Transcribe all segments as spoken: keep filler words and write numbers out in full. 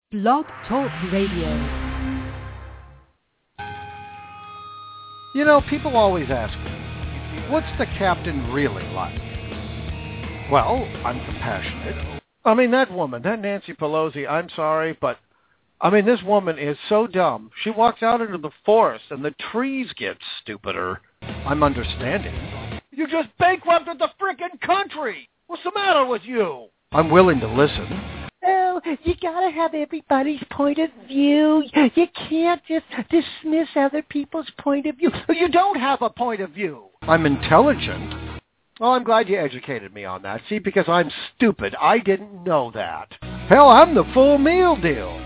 Blog Talk Radio. You know, people always ask me, what's the captain really like? Well, I'm compassionate. I mean, that woman, that Nancy Pelosi, I'm sorry, but, I mean, this woman is so dumb. She walks out into the forest and the trees get stupider. I'm understanding. You just bankrupted the frickin' country! What's the matter with you? I'm willing to listen. Oh, you gotta have everybody's point of view. You can't just dismiss other people's point of view. You don't have a point of view. I'm intelligent. Well, I'm glad you educated me on that. See, because I'm stupid. I didn't know that. Hell, I'm the full meal deal.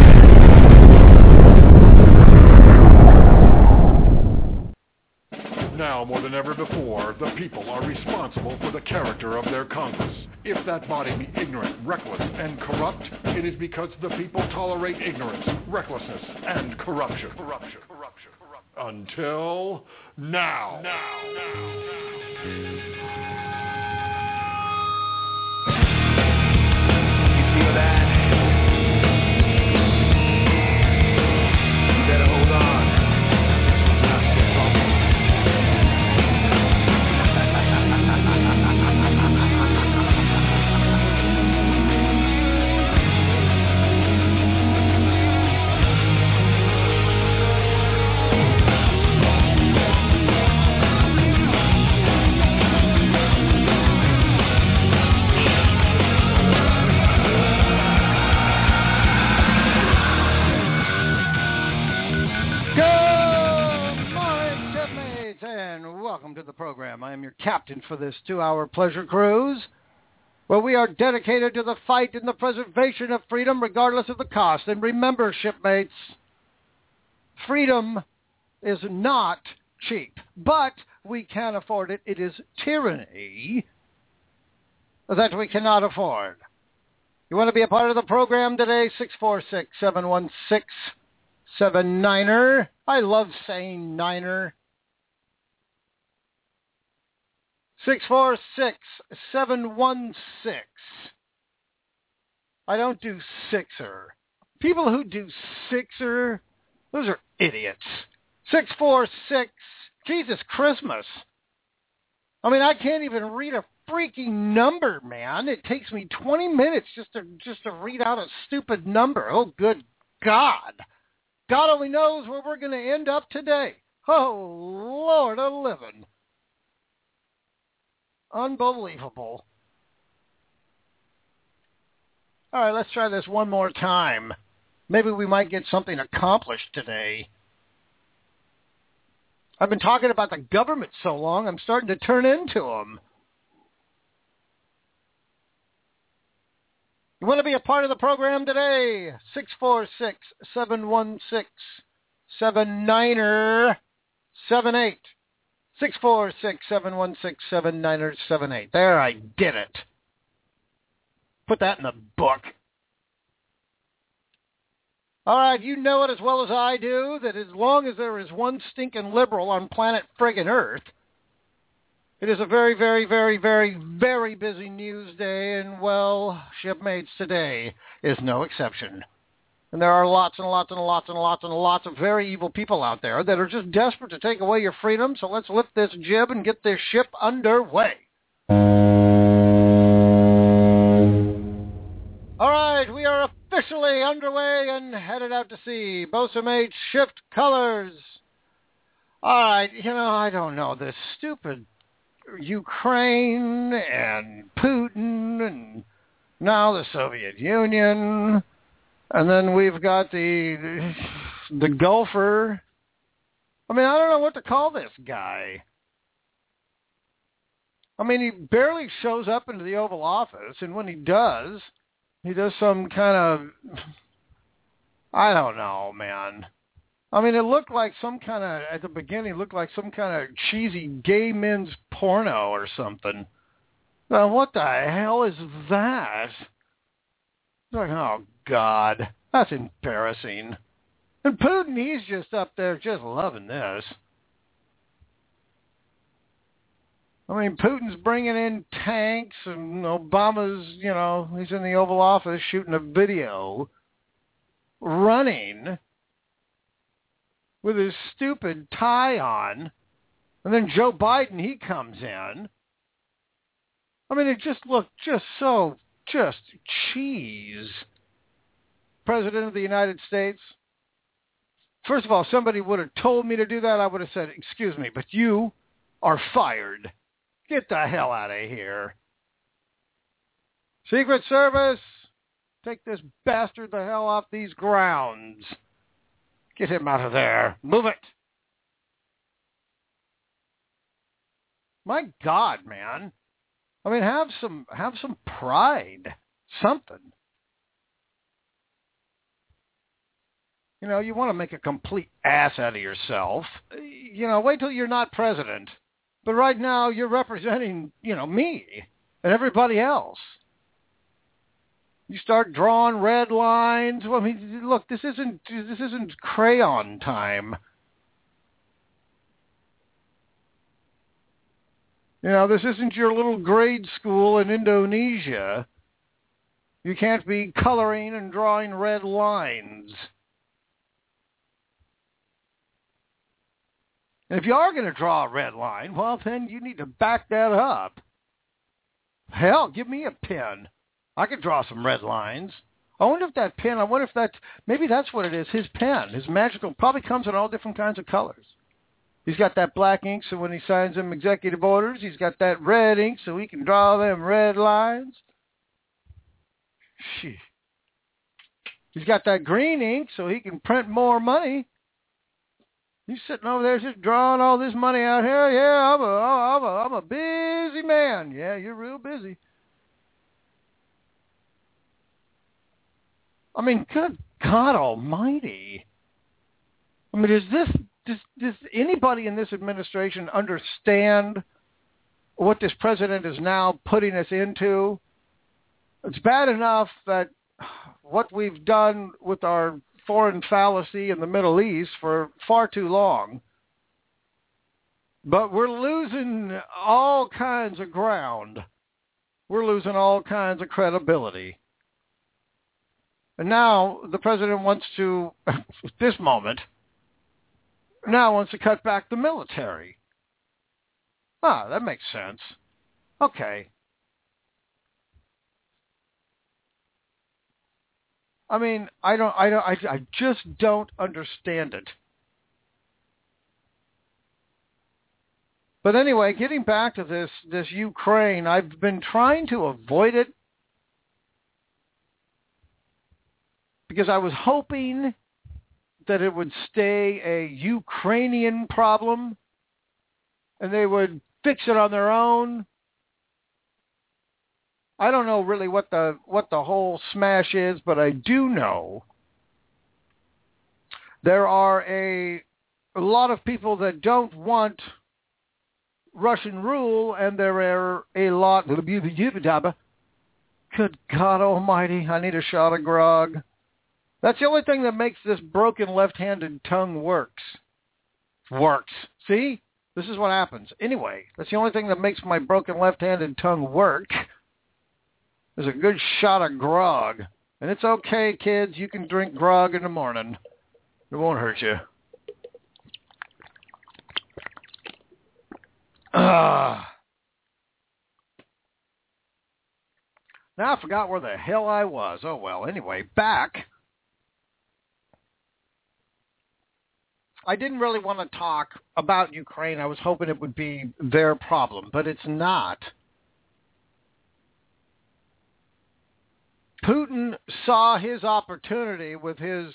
Now, more than ever before, the people are responsible for the character of their Congress. If that body be ignorant, reckless, and corrupt, it is because the people tolerate ignorance, recklessness, and corruption. Corruption. Corruption. Corruption. Until now. Now. Now. Now. You feel that? You better hold on. To the program. I am your captain for this two-hour pleasure cruise, where we are dedicated to the fight and the preservation of freedom regardless of the cost. And remember, shipmates, freedom is not cheap, but we can afford it. It is tyranny that we cannot afford. You want to be a part of the program today? six four six, seven one six, seven niner. I love saying niner. six four six, seven one six. I don't do sixer. People who do sixer, those are idiots. six four six, Jesus Christmas. I mean, I can't even read a freaking number, man. It takes me twenty minutes just to just to read out a stupid number. Oh, good God. God only knows where we're going to end up today. Oh, Lord of living. Unbelievable. All right, let's try this one more time. Maybe we might get something accomplished today. I've been talking about the government so long, I'm starting to turn into them. You want to be a part of the program today? six four six, seven one six, seven niner seven eight. six four six, seven one six, seven niner seven eight. There, I did it. Put that in the book. All right, you know it as well as I do that as long as there is one stinking liberal on planet friggin' Earth, it is a very, very, very, very, very busy news day, and, well, shipmates, today is no exception. And there are lots and lots and lots and lots and lots of very evil people out there that are just desperate to take away your freedom, so let's lift this jib and get this ship underway. All right, we are officially underway and headed out to sea. Bosun mate, shift colors. All right, you know, I don't know, this stupid Ukraine and Putin and now the Soviet Union. And then we've got the the golfer. I mean, I don't know what to call this guy. I mean, he barely shows up into the Oval Office, and when he does, he does some kind of, I don't know, man. I mean, it looked like some kind of, at the beginning, it looked like some kind of cheesy gay men's porno or something. Now, what the hell is that? It's like, oh, God, that's embarrassing. And Putin, he's just up there just loving this. I mean, Putin's bringing in tanks, and Obama's, you know, he's in the Oval Office shooting a video running with his stupid tie on, and then Joe Biden, he comes in. I mean, it just looked just so, just cheese. President of the United States. First of all, somebody would have told me to do that. I would have said, excuse me, but you are fired. Get the hell out of here. Secret Service, take this bastard the hell off these grounds. Get him out of there. Move it. My God, man. I mean, have some have some pride. Something. You know, you want to make a complete ass out of yourself. You know, wait till you're not president. But right now, you're representing, you know, me and everybody else. You start drawing red lines. Well, I mean, look, this isn't this isn't crayon time. You know, this isn't your little grade school in Indonesia. You can't be coloring and drawing red lines. And if you are going to draw a red line, well, then you need to back that up. Hell, give me a pen. I could draw some red lines. I wonder if that pen, I wonder if that, maybe that's what it is, his pen, his magical, probably comes in all different kinds of colors. He's got that black ink, so when he signs them executive orders, he's got that red ink, so he can draw them red lines. Shit. He's got that green ink, so he can print more money. He's sitting over there just drawing all this money out here. Yeah, I'm a, I'm a, I'm a busy man. Yeah, you're real busy. I mean, good God Almighty. I mean, does this, does, does anybody in this administration understand what this president is now putting us into? It's bad enough that what we've done with our foreign fallacy in the Middle East for far too long. But we're losing all kinds of ground. We're losing all kinds of credibility. And now the president wants to, at this moment, now wants to cut back the military. Ah, that makes sense. Okay. I mean, I don't, I don't, I, I just don't understand it. But anyway, getting back to this, this Ukraine, I've been trying to avoid it because I was hoping that it would stay a Ukrainian problem and they would fix it on their own. I don't know really what the what the whole smash is, but I do know there are a, a lot of people that don't want Russian rule, and there are a lot... Good God Almighty, I need a shot of grog. That's the only thing that makes this broken left-handed tongue works. Works. See? This is what happens. Anyway, that's the only thing that makes my broken left-handed tongue work. There's a good shot of grog. And it's okay, kids. You can drink grog in the morning. It won't hurt you. Uh. Now I forgot where the hell I was. Oh, well, anyway, back. I didn't really want to talk about Ukraine. I was hoping it would be their problem, but it's not. Putin saw his opportunity with his,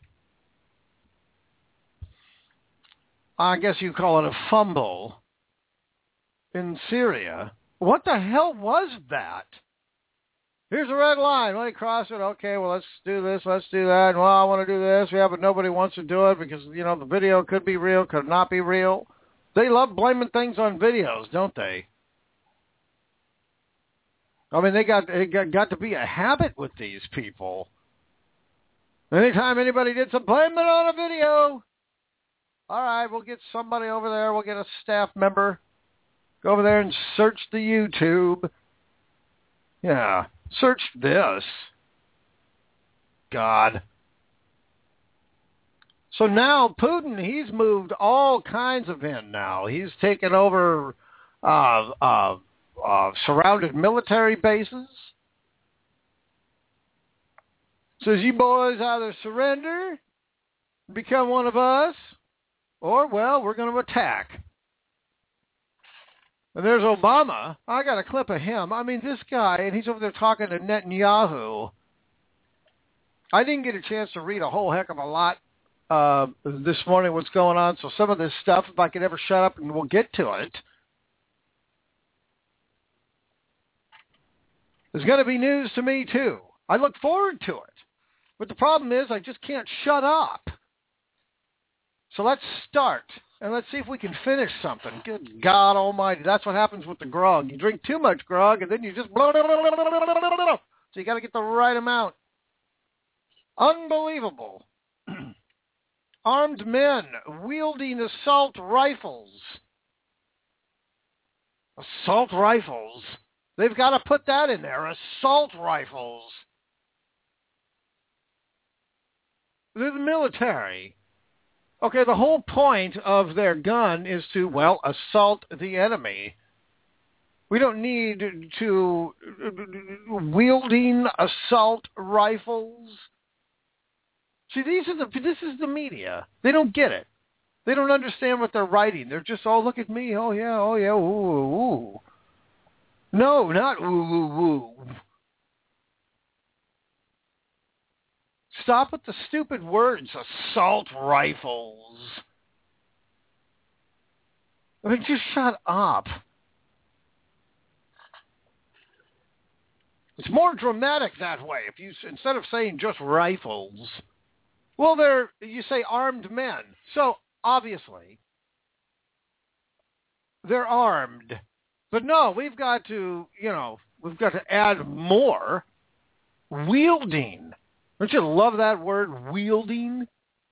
I guess you call it a fumble, in Syria. What the hell was that? Here's a red line. Let me cross it. Okay, well, let's do this. Let's do that. And, well, I want to do this. Yeah, but nobody wants to do it because, you know, the video could be real, could not be real. They love blaming things on videos, don't they? I mean, they got it got, got to be a habit with these people. Anytime anybody did some blame it on a video, all right, we'll get somebody over there. We'll get a staff member. Go over there and search the YouTube. Yeah, search this. God. So now Putin, he's moved all kinds of in now. He's taken over uh, uh, uh, surrounded military bases. Says, you boys either surrender, become one of us, or, well, we're going to attack. And there's Obama. I got a clip of him. I mean, this guy, and he's over there talking to Netanyahu. I didn't get a chance to read a whole heck of a lot uh, this morning what's going on, so some of this stuff, if I could ever shut up and we'll get to it, is going to be news to me, too. I look forward to it. But the problem is I just can't shut up. So let's start, and let's see if we can finish something. Good God almighty. That's what happens with the grog. You drink too much grog, and then you just... So you got to get the right amount. Unbelievable. Armed men wielding assault rifles. Assault rifles. They've got to put that in there. Assault rifles. They're the military. Okay, the whole point of their gun is to, well, assault the enemy. We don't need to wielding assault rifles. See, these are the this is the media. They don't get it. They don't understand what they're writing. They're just, oh, look at me. Oh, yeah, oh, yeah, ooh, ooh. No, not ooh, ooh, ooh. Stop with the stupid words, assault rifles. I mean, just shut up. It's more dramatic that way. If you instead of saying just rifles, well, they're you say armed men. So obviously they're armed. But no, we've got to, you know, we've got to add more wielding. Don't you love that word, wielding?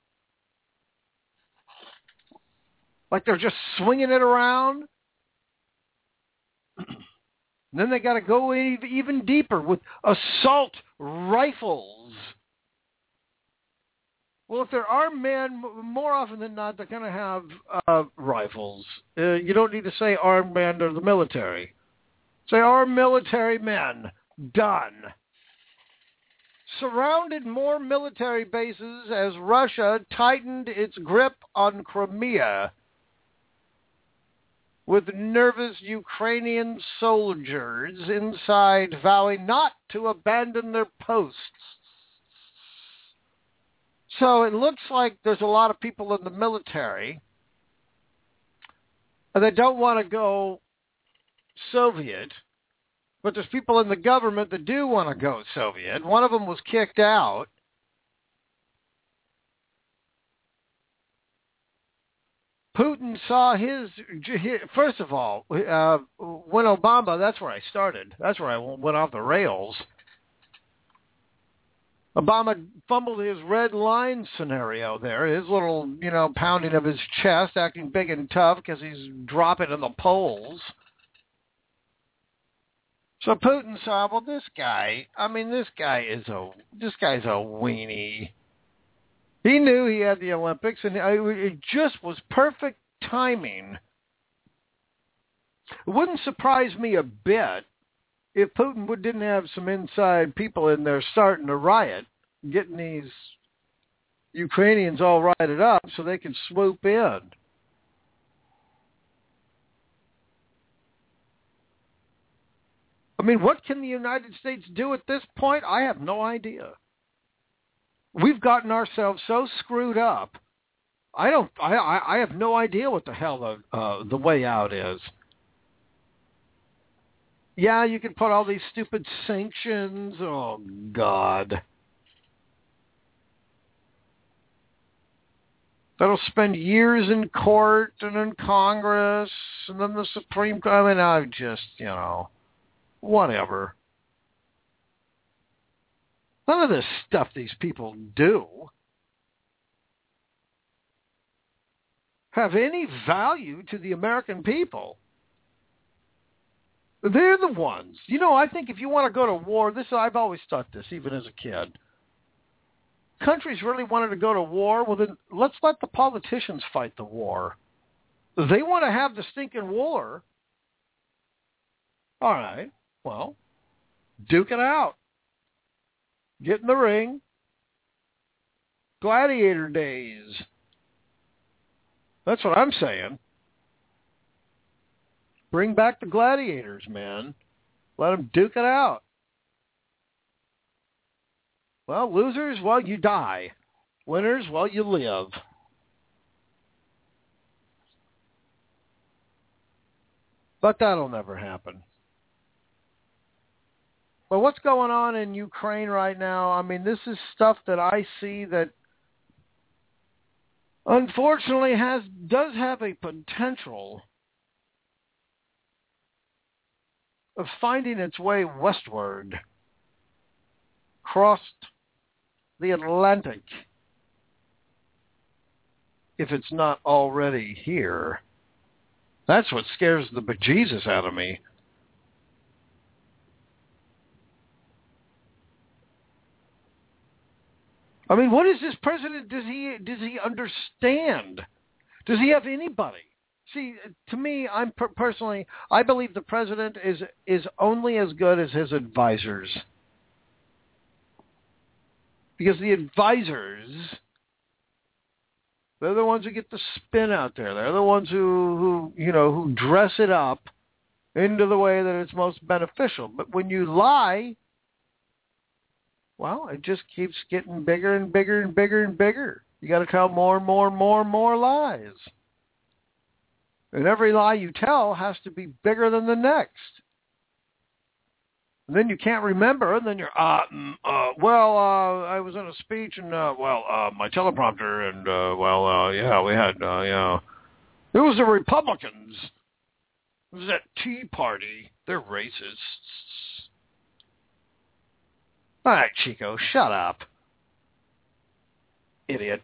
Like they're just swinging it around. And then they got to go even deeper with assault rifles. Well, if they're armed men, more often than not, they're going to have uh, rifles. Uh, you don't need to say armed men or the military. Say armed military men. Done. Surrounded more military bases as Russia tightened its grip on Crimea, with nervous Ukrainian soldiers inside vowing not to abandon their posts. So it looks like there's a lot of people in the military that don't want to go Soviet, but there's people in the government that do want to go Soviet. One of them was kicked out. Putin saw his, first of all, uh, when Obama, that's where I started. That's where I went off the rails. Obama fumbled his red line scenario there, his little, you know, pounding of his chest, acting big and tough because he's dropping in the polls. So Putin saw, well, this guy, I mean, this guy is a, this guy's a weenie. He knew he had the Olympics, and it just was perfect timing. It wouldn't surprise me a bit if Putin would, didn't have some inside people in there starting to riot, getting these Ukrainians all rioted up so they could swoop in. I mean, what can the United States do at this point? I have no idea. We've gotten ourselves so screwed up. I don't. I. I have no idea what the hell the uh, the way out is. Yeah, you can put all these stupid sanctions. Oh God, that'll spend years in court and in Congress and then the Supreme Court. I mean, I just, you know, whatever. None of this stuff these people do have any value to the American people. They're the ones. You know, I think if you want to go to war, this I've always thought this, even as a kid. countries really wanted to go to war, well, then let's let the politicians fight the war. If they want to have the stinking war, all right, well, duke it out. Get in the ring. Gladiator days. That's what I'm saying. Bring back the gladiators, man. Let them duke it out. Well, losers, well, you die. Winners, well, you live. But that'll never happen. But what's going on in Ukraine right now? I mean, this is stuff that I see that unfortunately has does have a potential of finding its way westward, crossed the Atlantic, if it's not already here. That's what scares the bejesus out of me. I mean, what is this president? Does he does he understand? Does he have anybody? See, to me, I'm per- personally, I believe the president is is only as good as his advisors, because the advisors, they're the ones who get the spin out there. They're the ones who, who you know who dress it up into the way that it's most beneficial. But when you lie, well, it just keeps getting bigger and bigger and bigger and bigger. You got to tell more and more and more and more lies. And every lie you tell has to be bigger than the next. And then you can't remember, and then you're, uh, mm, uh well, uh, I was in a speech, and, uh, well, uh, my teleprompter, and, uh, well, uh, yeah, we had, uh, yeah. It was the Republicans. It was that Tea Party. They're racists. All right, Chico, shut up. Idiot.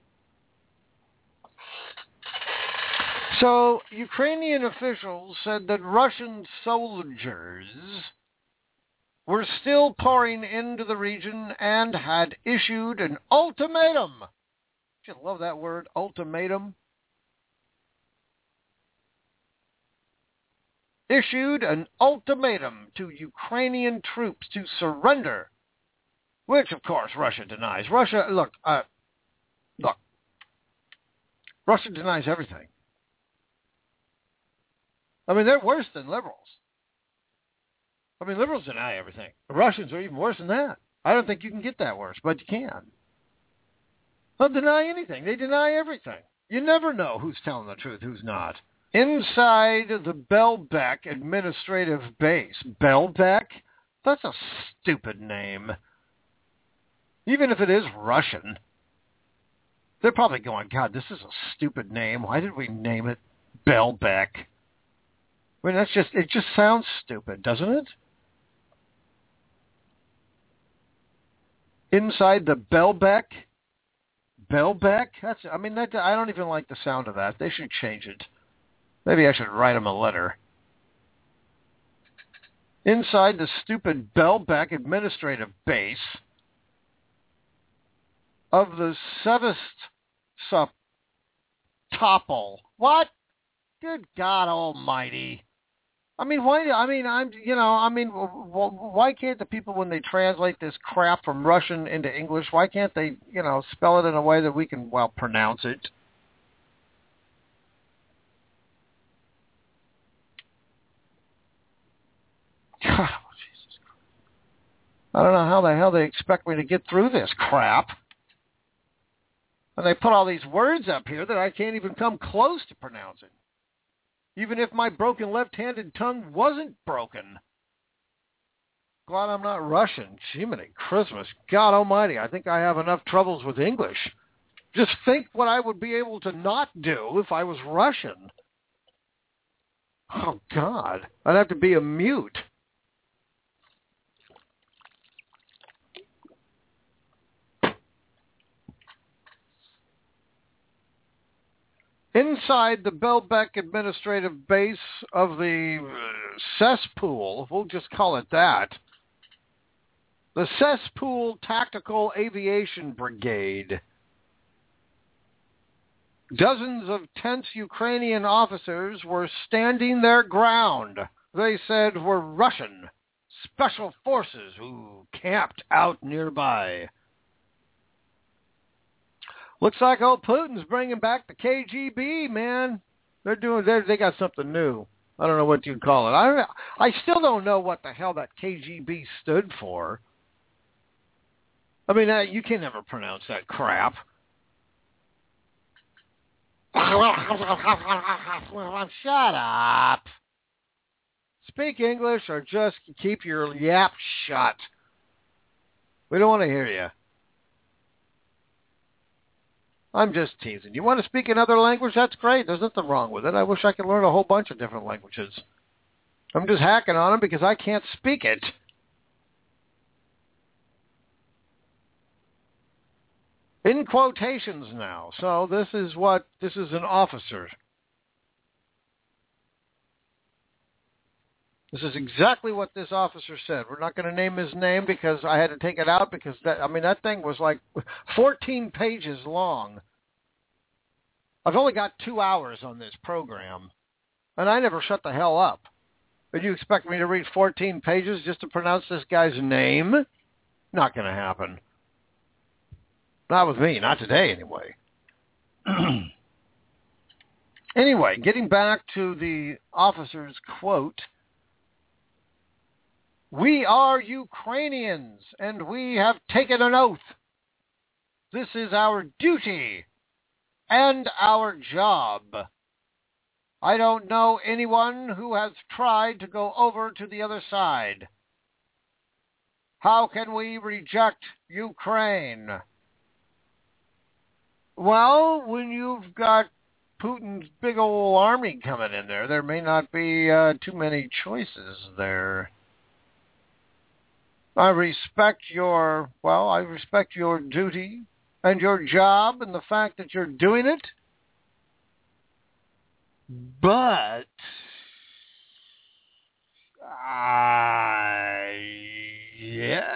So, Ukrainian officials said that Russian soldiers were still pouring into the region and had issued an ultimatum. You love that word, ultimatum. Issued an ultimatum to Ukrainian troops to surrender, which, of course, Russia denies. Russia, look, uh, look, Russia denies everything. I mean, they're worse than liberals. I mean, liberals deny everything. The Russians are even worse than that. I don't think you can get that worse, but you can. They'll deny anything. They deny everything. You never know who's telling the truth, who's not. Inside the Belbek administrative base. Belbek? That's a stupid name. Even if it is Russian, they're probably going, God, this is a stupid name. Why did we name it Belbek? I mean, that's just, it just sounds stupid, doesn't it? Inside the Belbek? Belbek? That's, I mean, that, I don't even like the sound of that. They should change it. Maybe I should write them a letter. Inside the stupid Belbek administrative base of the Sevastopol. What? Good God Almighty. I mean, why, I mean, I'm, you know, I mean, why can't the people, when they translate this crap from Russian into English, why can't they, you know, spell it in a way that we can, well, pronounce it? God, oh, Jesus Christ. I don't know how the hell they expect me to get through this crap. And they put all these words up here that I can't even come close to pronouncing. Even if my broken left-handed tongue wasn't broken. Glad I'm not Russian. Jiminy Christmas. God almighty, I think I have enough troubles with English. Just think what I would be able to not do if I was Russian. Oh, God. I'd have to be a mute. Inside the Belbek administrative base of the uh, cesspool, we'll just call it that, The Cesspool Tactical Aviation Brigade. Dozens of tense Ukrainian officers were standing their ground. They said were Russian special forces who camped out nearby. Looks like old Putin's bringing back the K G B, man. They're doing. They they got something new. I don't know what you'd call it. I I still don't know what the hell that K G B stood for. I mean, uh, you can never pronounce that crap. Shut up. Speak English or just keep your yap shut. We don't want to hear you. I'm just teasing. You want to speak another language? That's great. There's nothing wrong with it. I wish I could learn a whole bunch of different languages. I'm just hacking on them because I can't speak it. In quotations now. So this is what, this is an officer. This is exactly what this officer said. We're not going to name his name because I had to take it out because, that, I mean, that thing was like fourteen pages long. I've only got two hours on this program, and I never shut the hell up. But you expect me to read fourteen pages just to pronounce this guy's name? Not going to happen. Not with me. Not today, anyway. Anyway, getting back to the officer's quote, "We are Ukrainians, and we have taken an oath. This is our duty and our job. I don't know anyone who has tried to go over to the other side. How can we reject Ukraine?" Well, when you've got Putin's big old army coming in there, there may not be uh, too many choices there. I respect your, well, I respect your duty and your job and the fact that you're doing it. But I, yeah,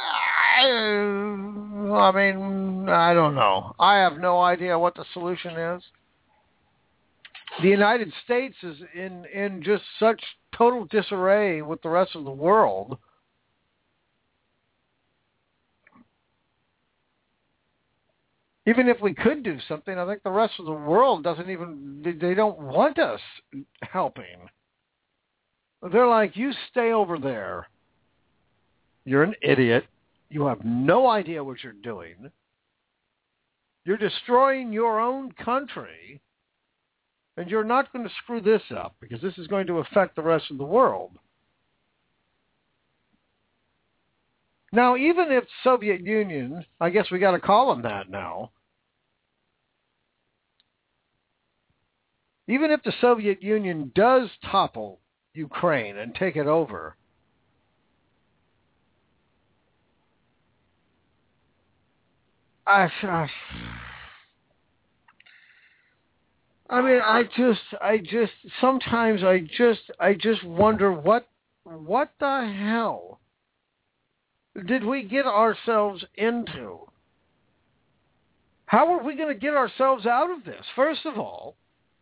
I mean, I don't know. I have no idea what the solution is. The United States is in, in just such total disarray with the rest of the world. Even if we could do something, I think the rest of the world doesn't even, they don't want us helping. They're like, you stay over there. You're an idiot. You have no idea what you're doing. You're destroying your own country. And you're not going to screw this up because this is going to affect the rest of the world. Now, even if Soviet Union, I guess we got to call them that now. Even if the Soviet Union does topple Ukraine and take it over, I, I, I mean, I just, I just, sometimes I just, I just wonder what, what the hell did we get ourselves into? How are we going to get ourselves out of this? First of all,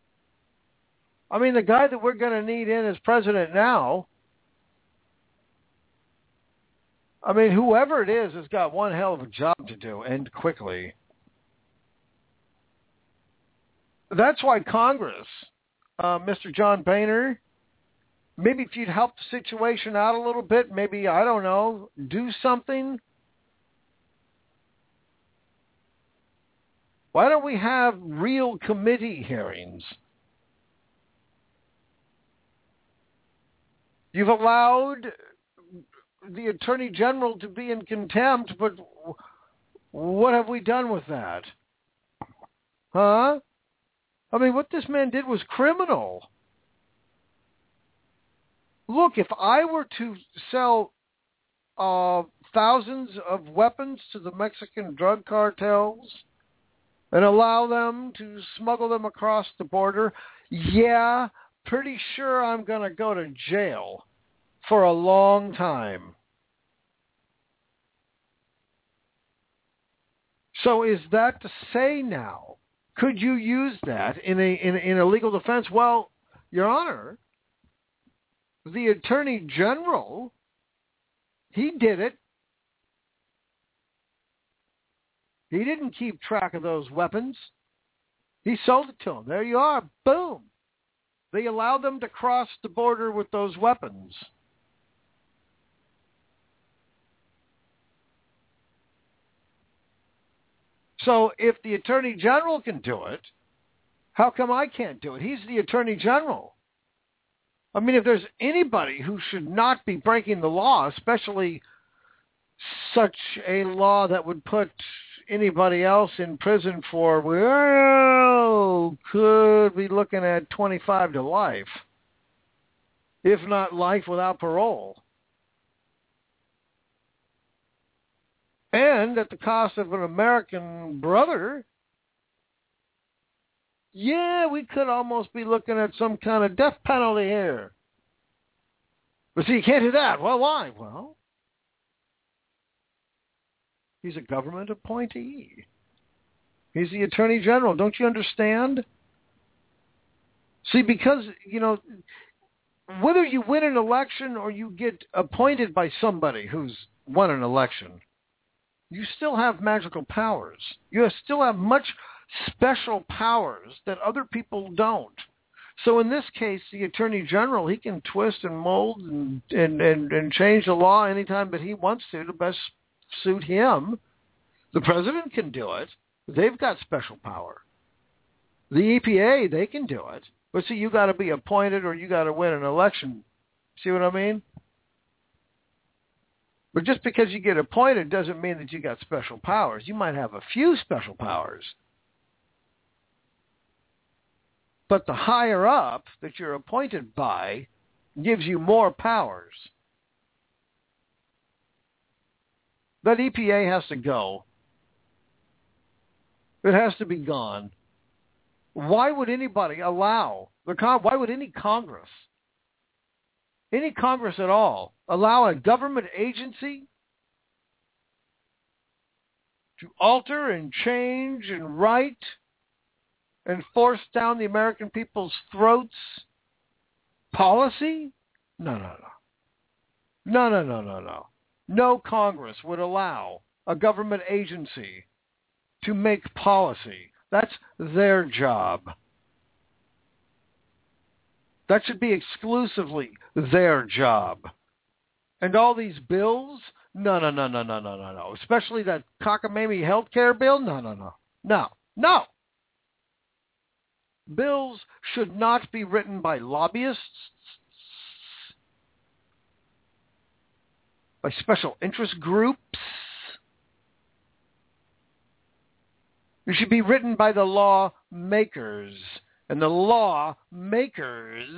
I mean, the guy that we're going to need in as president now, I mean, whoever it is has got one hell of a job to do, and quickly. That's why Congress, uh, Mister John Boehner, maybe if you'd help the situation out a little bit, maybe, I don't know, do something. Why don't we have real committee hearings? You've allowed the Attorney General to be in contempt, but what have we done with that? Huh? I mean, what this man did was criminal. Look, if I were to sell uh, thousands of weapons to the Mexican drug cartels and allow them to smuggle them across the border, yeah, pretty sure I'm going to go to jail for a long time. So is that to say now, could you use that in a in, in a legal defense? Well, Your Honor, the Attorney General, he did it. He didn't keep track of those weapons. He sold it to them. There you are. Boom. They allowed them to cross the border with those weapons. So if the Attorney General can do it, how come I can't do it? He's the Attorney General. I mean, if there's anybody who should not be breaking the law, especially such a law that would put anybody else in prison for, well, could be looking at twenty-five to life, if not life without parole. And at the cost of an American brother, yeah, we could almost be looking at some kind of death penalty here. But see, you can't do that. Well, why? Well, he's a government appointee. He's the Attorney General. Don't you understand? See, because, you know, whether you win an election or you get appointed by somebody who's won an election, you still have magical powers. You still have much special powers that other people don't. So in this case, the Attorney General, he can twist and mold and, and, and, and change the law anytime that he wants to to best suit him. The president can do it. They've got special power. The E P A, they can do it. But see, you got to be appointed or you got to win an election. See what I mean? But just because you get appointed doesn't mean that you got special powers. You might have a few special powers. But the higher up that you're appointed by gives you more powers. That E P A has to go. It has to be gone. Why would anybody allow, the con- why would any Congress, any Congress at all, allow a government agency to alter and change and write and force down the American people's throats policy? No, no, no. No, no, no, no, no. No Congress would allow a government agency to make policy. That's their job. That should be exclusively their job. And all these bills? No, no, no, no, no, no, no, no. Especially that cockamamie health care bill? No, no, no. No, no. Bills should not be written by lobbyists, by special interest groups. It should be written by the lawmakers. And the lawmakers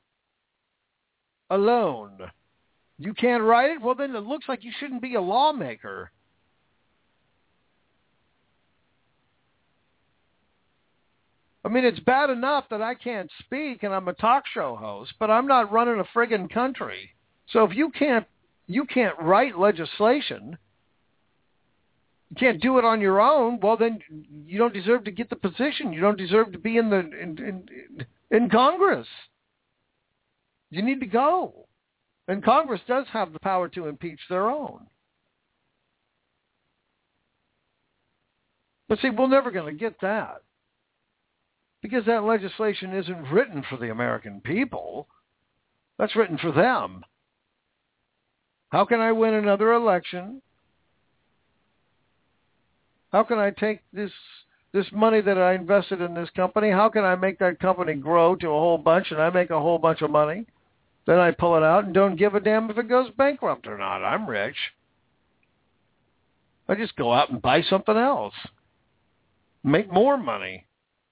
alone. You can't write it? Well, then it looks like you shouldn't be a lawmaker. I mean, it's bad enough that I can't speak and I'm a talk show host, but I'm not running a friggin' country. So if you can't, you can't write legislation, you can't do it on your own, well, then you don't deserve to get the position. You don't deserve to be in the in, in, in Congress. You need to go. And Congress does have the power to impeach their own. But see, we're never going to get that. Because that legislation isn't written for the American people. That's written for them. How can I win another election? How can I take this this money that I invested in this company? How can I make that company grow to a whole bunch and I make a whole bunch of money? Then I pull it out and don't give a damn if it goes bankrupt or not. I'm rich. I just go out and buy something else. Make more money.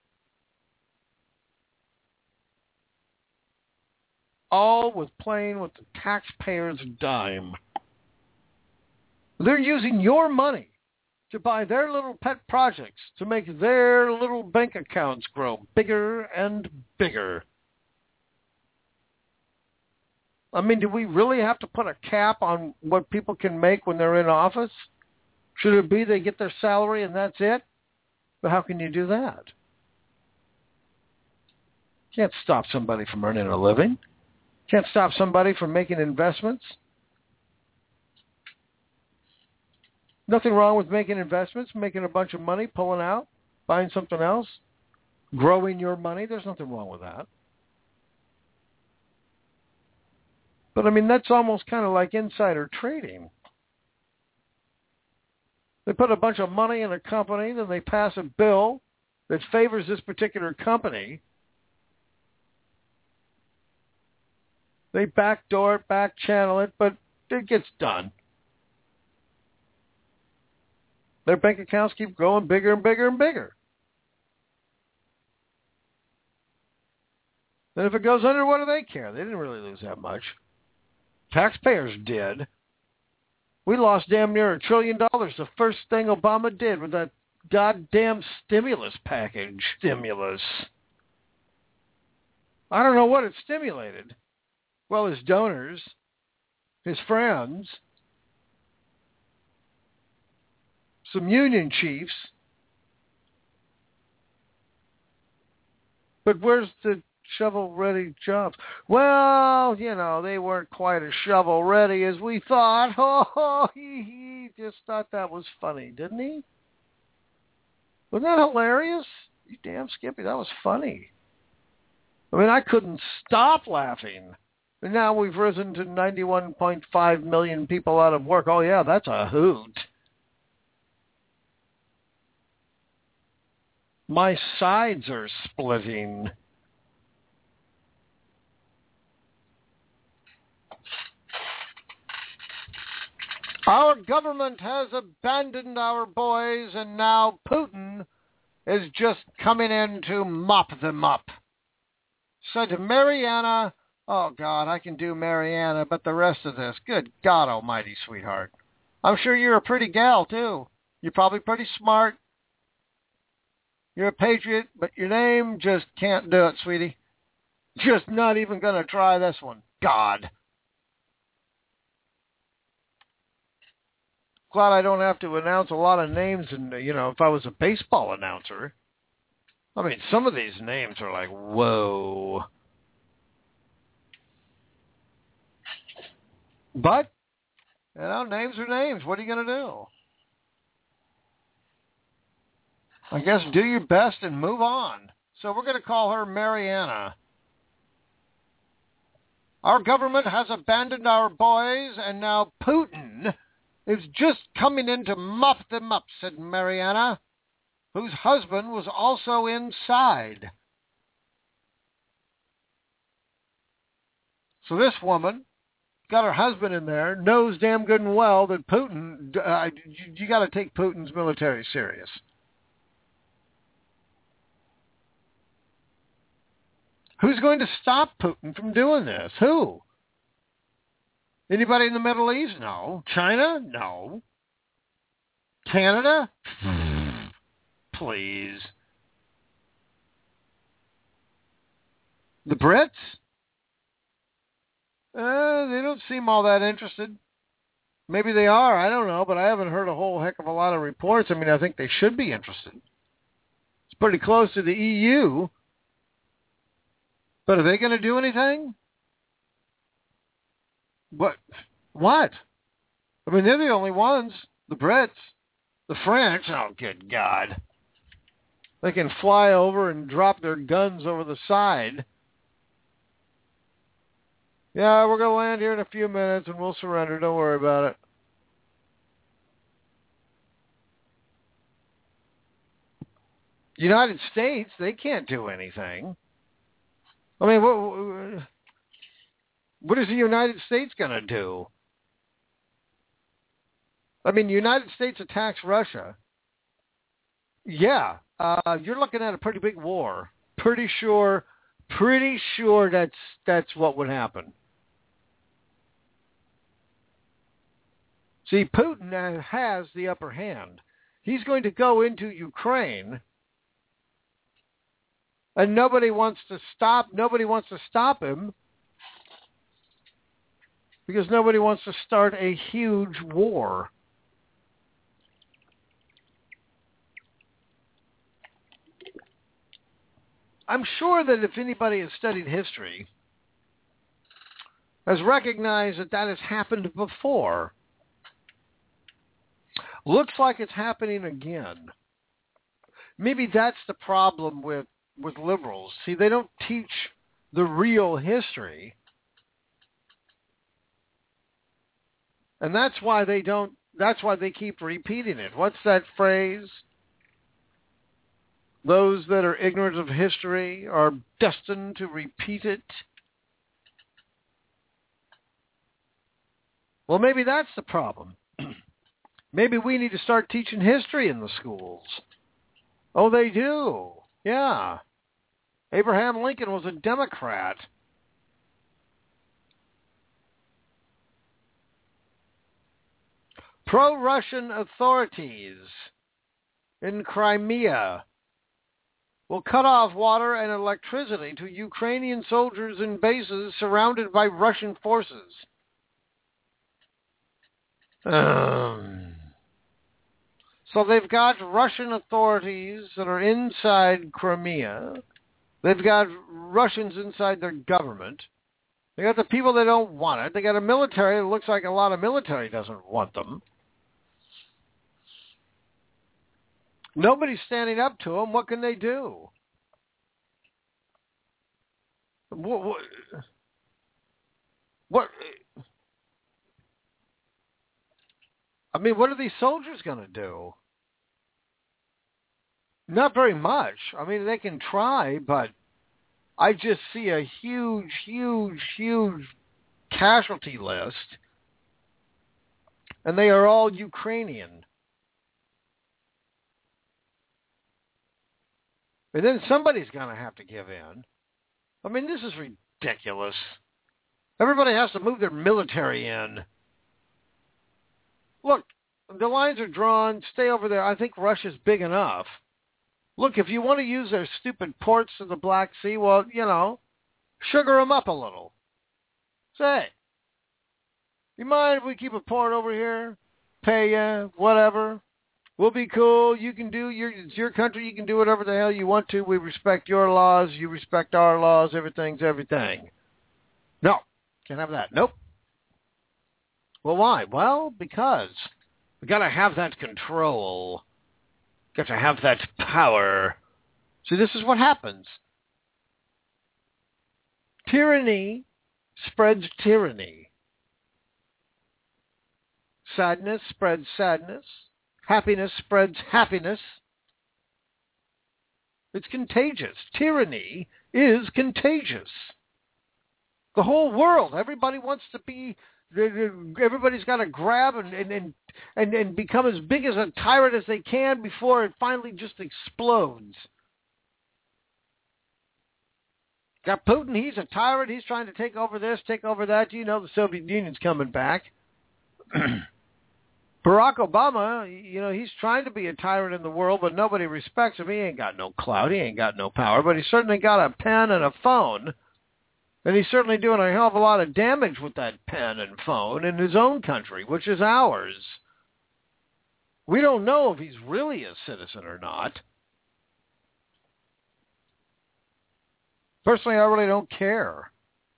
All with playing with the taxpayers' dime. They're using your money to buy their little pet projects, to make their little bank accounts grow bigger and bigger. I mean, do we really have to put a cap on what people can make when they're in office? Should it be they get their salary and that's it? But how can you do that? Can't stop somebody from earning a living. Can't stop somebody from making investments. Nothing wrong with making investments, making a bunch of money, pulling out, buying something else, growing your money. There's nothing wrong with that. But, I mean, that's almost kind of like insider trading. They put a bunch of money in a company, then they pass a bill that favors this particular company. They backdoor it, back channel it, but it gets done. Their bank accounts keep growing bigger and bigger and bigger. Then if it goes under, what do they care? They didn't really lose that much. Taxpayers did. We lost damn near a trillion dollars. The first thing Obama did with that goddamn stimulus package. Stimulus. I don't know what it stimulated. Well, his donors, his friends, some union chiefs. But where's the shovel-ready jobs? Well, you know, they weren't quite as shovel-ready as we thought. Oh, he, he just thought that was funny, didn't he? Wasn't that hilarious? You damn Skippy, that was funny. I mean, I couldn't stop laughing. And now we've risen to ninety-one point five million people out of work. Oh, yeah, that's a hoot. My sides are splitting. Our government has abandoned our boys, and now Putin is just coming in to mop them up. Said Mariana, oh, God, I can do Mariana, but the rest of this, good God almighty, sweetheart. I'm sure you're a pretty gal, too. You're probably pretty smart. You're a patriot, but your name just can't do it, sweetie. Just not even going to try this one. God. Glad I don't have to announce a lot of names, and you know, if I was a baseball announcer, I mean, some of these names are like, whoa. But, you know, names are names. What are you going to do? I guess do your best and move on. So we're going to call her Mariana. Our government has abandoned our boys, and now Putin is just coming in to mop them up, said Mariana, whose husband was also inside. So this woman got her husband in there, knows damn good and well that Putin, uh, you, you got to take Putin's military serious. Who's going to stop Putin from doing this? Who? Anybody in the Middle East? No. China? No. Canada? Please. The Brits? Uh, they don't seem all that interested. Maybe they are. I don't know, but I haven't heard a whole heck of a lot of reports. I mean, I think they should be interested. It's pretty close to the E U. But are they going to do anything? What? What? I mean, they're the only ones. The Brits. The French. Oh, good God. They can fly over and drop their guns over the side. Yeah, we're going to land here in a few minutes and we'll surrender. Don't worry about it. United States, they can't do anything. I mean, what, what is the United States going to do? I mean, the United States attacks Russia. Yeah, uh, you're looking at a pretty big war. Pretty sure, pretty sure that's that's what would happen. See, Putin has the upper hand. He's going to go into Ukraine. And nobody wants to stop, nobody wants to stop him because nobody wants to start a huge war. I'm sure that if anybody has studied history, has recognized that that has happened before. Looks like it's happening again. Maybe that's the problem with, with liberals. See, they don't teach the real history. And that's why they don't, that's why they keep repeating it. What's that phrase? Those that are ignorant of history are destined to repeat it. Well, maybe that's the problem. Maybe we need to start teaching history in the schools. Oh, they do. Yeah. Abraham Lincoln was a Democrat. Pro-Russian authorities in Crimea will cut off water and electricity to Ukrainian soldiers in bases surrounded by Russian forces. Um, so they've got Russian authorities that are inside Crimea. They've got Russians inside their government. They got the people that don't want it. They got a military that looks like a lot of military doesn't want them. Nobody's standing up to them. What can they do? What? What? what I mean, what are these soldiers going to do? Not very much. I mean, they can try, but I just see a huge, huge, huge casualty list, and they are all Ukrainian. And then somebody's going to have to give in. I mean, this is ridiculous. Everybody has to move their military in. Look, the lines are drawn. Stay over there. I think Russia's big enough. Look, if you want to use their stupid ports to the Black Sea, well, you know, sugar them up a little. Say, you mind if we keep a port over here? Pay you, whatever. We'll be cool. You can do your, it's your country. You can do whatever the hell you want to. We respect your laws. You respect our laws. Everything's everything. No, can't have that. Nope. Well, why? Well, because we got to have that control. Got to have that power. See, this is what happens. Tyranny spreads tyranny. Sadness spreads sadness. Happiness spreads happiness. It's contagious. Tyranny is contagious. The whole world, everybody wants to be, everybody's got to grab and, and, and, and become as big as a tyrant as they can before it finally just explodes. Got Putin, he's a tyrant. He's trying to take over this, take over that. You know the Soviet Union's coming back. Barack Obama, you know, he's trying to be a tyrant in the world, but nobody respects him. He ain't got no clout. He ain't got no power, but he's certainly got a pen and a phone. And he's certainly doing a hell of a lot of damage with that pen and phone in his own country, which is ours. We don't know if he's really a citizen or not. Personally, I really don't care.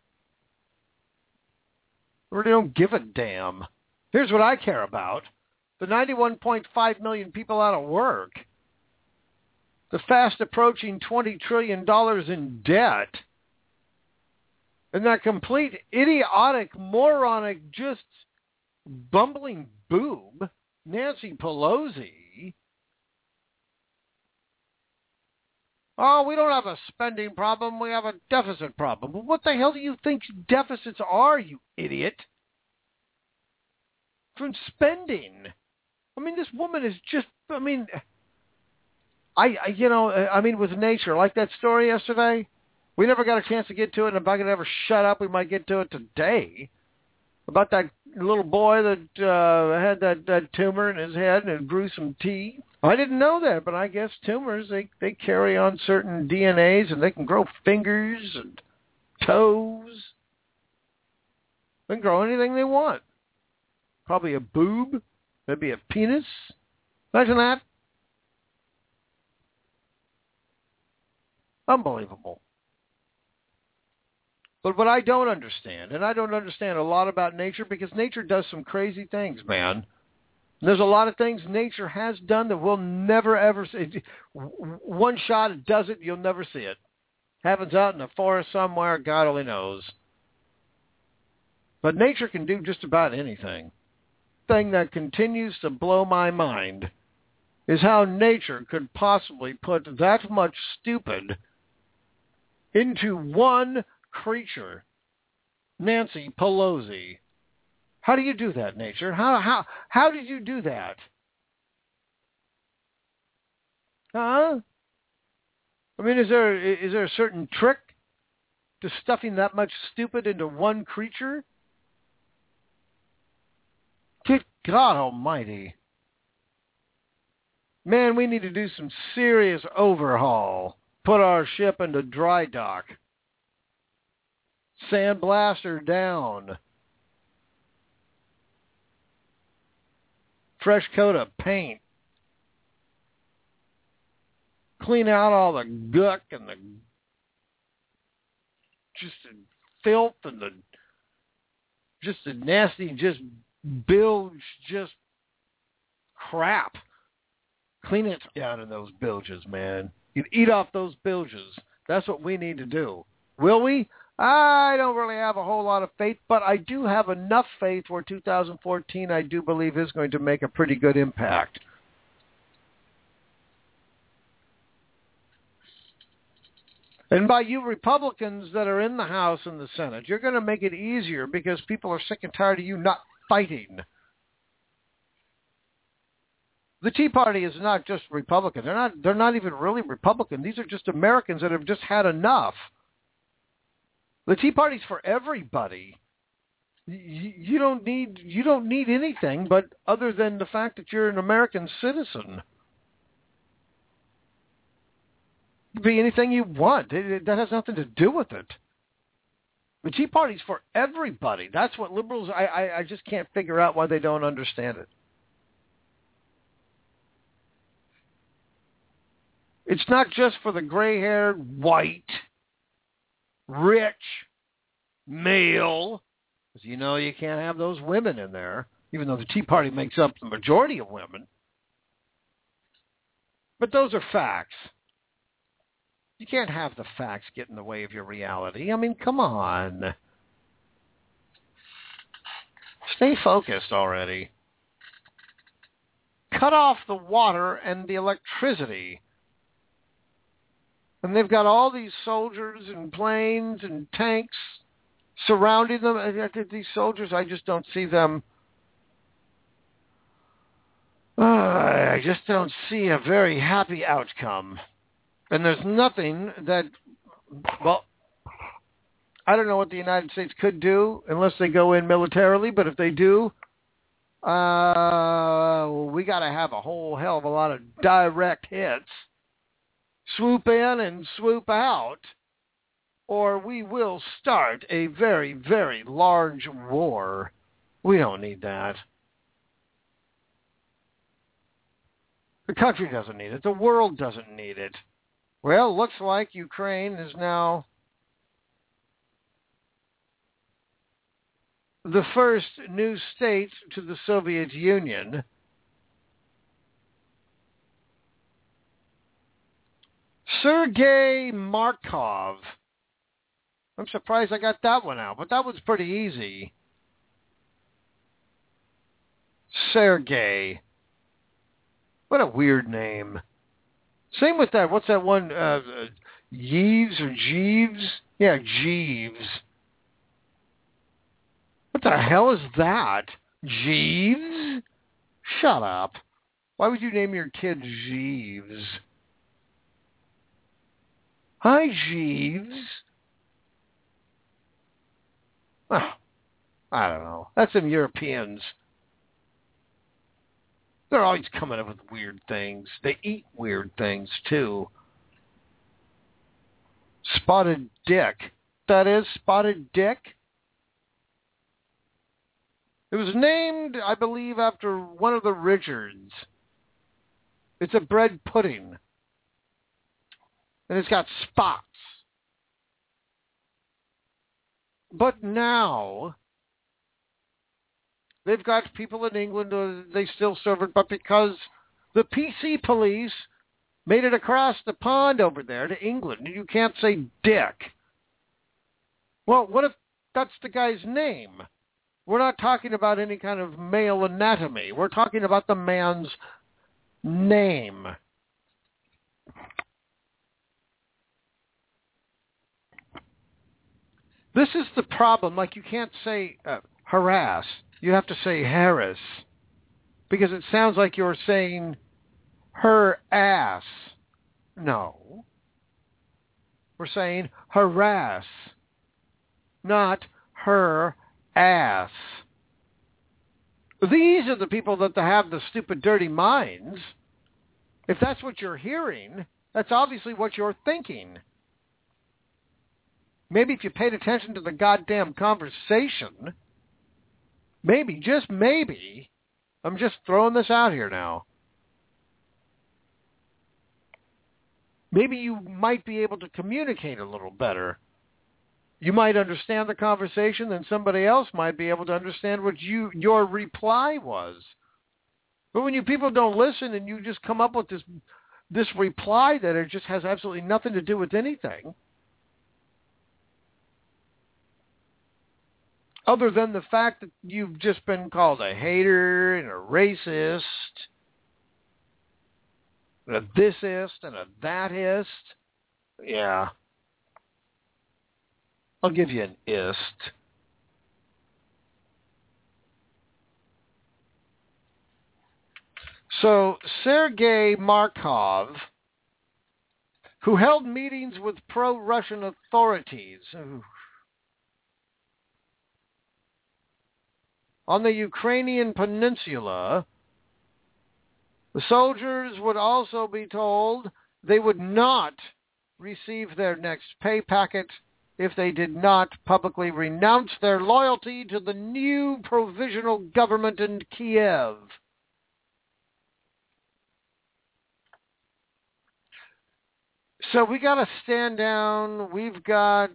I really don't give a damn. Here's what I care about. The ninety-one point five million people out of work. The fast approaching twenty trillion dollars in debt. And that complete idiotic, moronic, just bumbling boob, Nancy Pelosi. Oh, we don't have a spending problem. We have a deficit problem. Well, what the hell do you think deficits are, you idiot? From spending. I mean, this woman is just, I mean, I, I, you know, I mean, with nature, like that story yesterday, we never got a chance to get to it, and if I could ever shut up, we might get to it today, about that little boy that uh, had that, that tumor in his head and grew some teeth. I didn't know that, but I guess tumors, they, they carry on certain D N As, and they can grow fingers and toes. They can grow anything they want. Probably a boob, maybe a penis. Imagine that. Unbelievable. But what I don't understand, and I don't understand a lot about nature because nature does some crazy things, man. There's a lot of things nature has done that we'll never, ever see. One shot, it does it, you'll never see it. Happens out in the forest somewhere, God only knows. But nature can do just about anything. The thing that continues to blow my mind is how nature could possibly put that much stupid into one creature, Nancy Pelosi. How do you do that, nature? How how how did you do that? Huh? I mean, is there is there a certain trick to stuffing that much stupid into one creature? Good God Almighty. Man, we need to do some serious overhaul. Put our ship into dry dock. Sandblast her down. Fresh coat of paint. Clean out all the guck and the just the filth and the just the nasty, just bilge, just crap. Clean it down in those bilges, man. You eat off those bilges. That's what we need to do. Will we? I don't really have a whole lot of faith, but I do have enough faith where two thousand fourteen I do believe is going to make a pretty good impact. And by you Republicans that are in the House and the Senate, you're going to make it easier because people are sick and tired of you not fighting. The Tea Party is not just Republican. They're not, they're not even really Republican. These are just Americans that have just had enough. The Tea Party's for everybody. You, you don't need you don't need anything but other than the fact that you're an American citizen. Be anything you want. It, it, that has nothing to do with it. The Tea Party's for everybody. That's what liberals, I, I, I just can't figure out why they don't understand it. It's not just for the gray-haired, white, rich, male, because you know you can't have those women in there, even though the Tea Party makes up the majority of women. But those are facts. You can't have the facts get in the way of your reality. I mean, come on. Stay focused already. Cut off the water and the electricity. And they've got all these soldiers and planes and tanks surrounding them. These soldiers, I just don't see them. Uh, I just don't see a very happy outcome. And there's nothing that, well, I don't know what the United States could do unless they go in militarily, but if they do, uh, we got to have a whole hell of a lot of direct hits. Swoop in and swoop out, or we will start a very, very large war. We don't need that. The country doesn't need it. The world doesn't need it. Well, looks like Ukraine is now the first new state to the Soviet Union. Sergei Markov. I'm surprised I got that one out, but that was pretty easy. Sergei. What a weird name. Same with that. What's that one? Uh, Jeeves or Jeeves? Yeah, Jeeves. What the hell is that? Jeeves? Shut up. Why would you name your kid Jeeves? Hi, Jeeves. Oh, I don't know. That's them Europeans. They're always coming up with weird things. They eat weird things, too. Spotted Dick. That is Spotted Dick? It was named, I believe, after one of the Richards. It's a bread pudding. and it's got spots. But now they've got people in England, uh, they still serve it, but because the P C police made it across the pond over there to England, and you can't say Dick. Well, what if that's the guy's name? We're not talking about any kind of male anatomy. We're talking about the man's name. This is the problem. Like, you can't say uh, harass. You have to say Harris, because it sounds like you're saying her ass. No. We're saying harass, not her ass. These are the people that have the stupid, dirty minds. If that's what you're hearing, that's obviously what you're thinking. Maybe if you paid attention to the goddamn conversation, maybe, just maybe, I'm just throwing this out here now, maybe you might be able to communicate a little better. You might understand the conversation, and somebody else might be able to understand what you your reply was. But when you people don't listen and you just come up with this this reply that it just has absolutely nothing to do with anything, other than the fact that you've just been called a hater and a racist, and a thisist and a thatist, yeah. I'll give you an ist. So Sergei Markov, who held meetings with pro-Russian authorities ooh, on the Ukrainian peninsula, the soldiers would also be told they would not receive their next pay packet if they did not publicly renounce their loyalty to the new provisional government in Kiev. So we got to stand down. We've got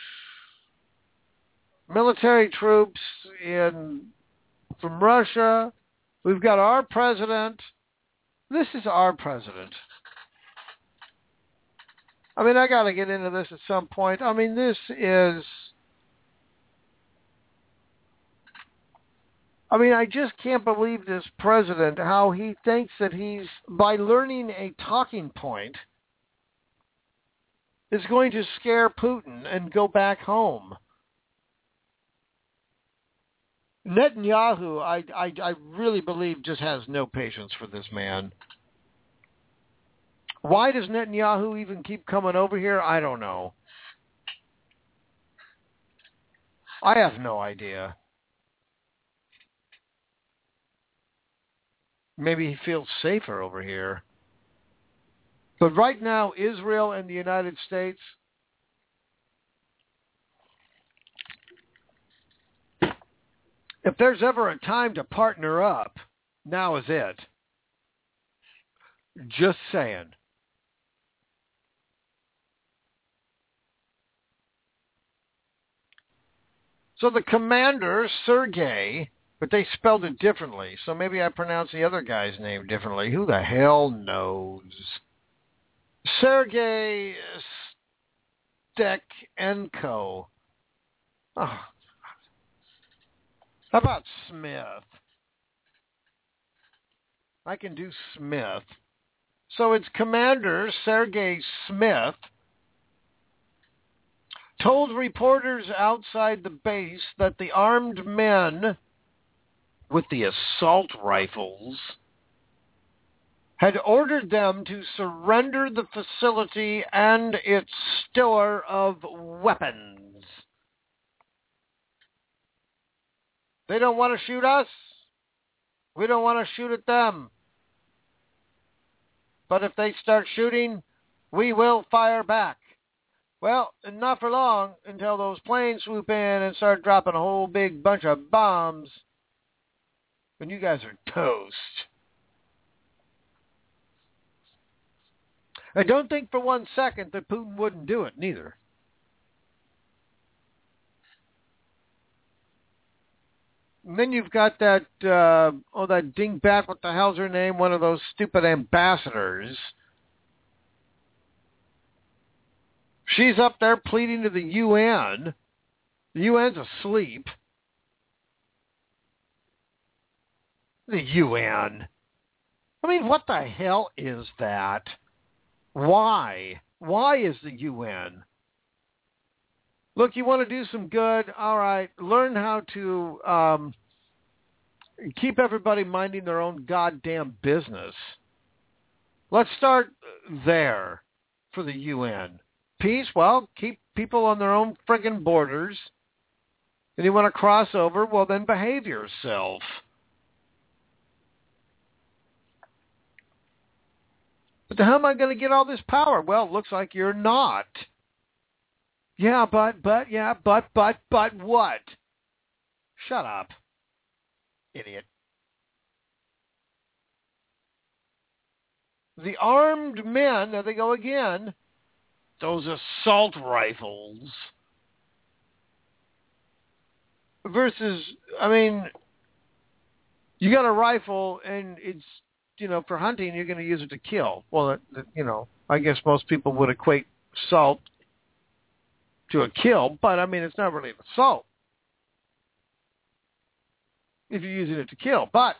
military troops in from Russia. We've got our president. This is our president. I mean, I got to get into this at some point. I mean, this is... I mean, I just can't believe this president, how he thinks that he's, by learning a talking point, is going to scare Putin and go back home. Netanyahu, I, I, I really believe, just has no patience for this man. Why does Netanyahu even keep coming over here? I don't know. I have no idea. Maybe he feels safer over here. But right now, Israel and the United States, if there's ever a time to partner up, now is it. Just saying. So the commander, Sergei, but they spelled it differently, so maybe I pronounced the other guy's name differently. Who the hell knows? Sergei Stekhenko. Oh. How about Smith? I can do Smith. So it's Commander Sergei Smith told reporters outside the base that the armed men with the assault rifles had ordered them to surrender the facility and its store of weapons. They don't want to shoot us. We don't want to shoot at them. But if they start shooting, we will fire back. Well, not for long until those planes swoop in and start dropping a whole big bunch of bombs. And you guys are toast. I don't think for one second that Putin wouldn't do it, neither. And then you've got that, uh, oh, that dingbat, what the hell's her name? One of those stupid ambassadors. She's up there pleading to the U N. The U N's asleep. The U N. I mean, what the hell is that? Why? Why is the U N? Look, you want to do some good? All right, learn how to um, keep everybody minding their own goddamn business. Let's start there for the U N. Peace? Well, keep people on their own friggin' borders. And you want to cross over? Well, then behave yourself. But how am I going to get all this power? Well, it looks like you're not. Yeah, but, but, yeah, but, but, but what? Shut up, idiot. The armed men, there they go again, those assault rifles. Versus, I mean, you got a rifle and it's, you know, for hunting, you're going to use it to kill. Well, you know, I guess most people would equate assault to a kill, but I mean, it's not really an assault if you're using it to kill, but,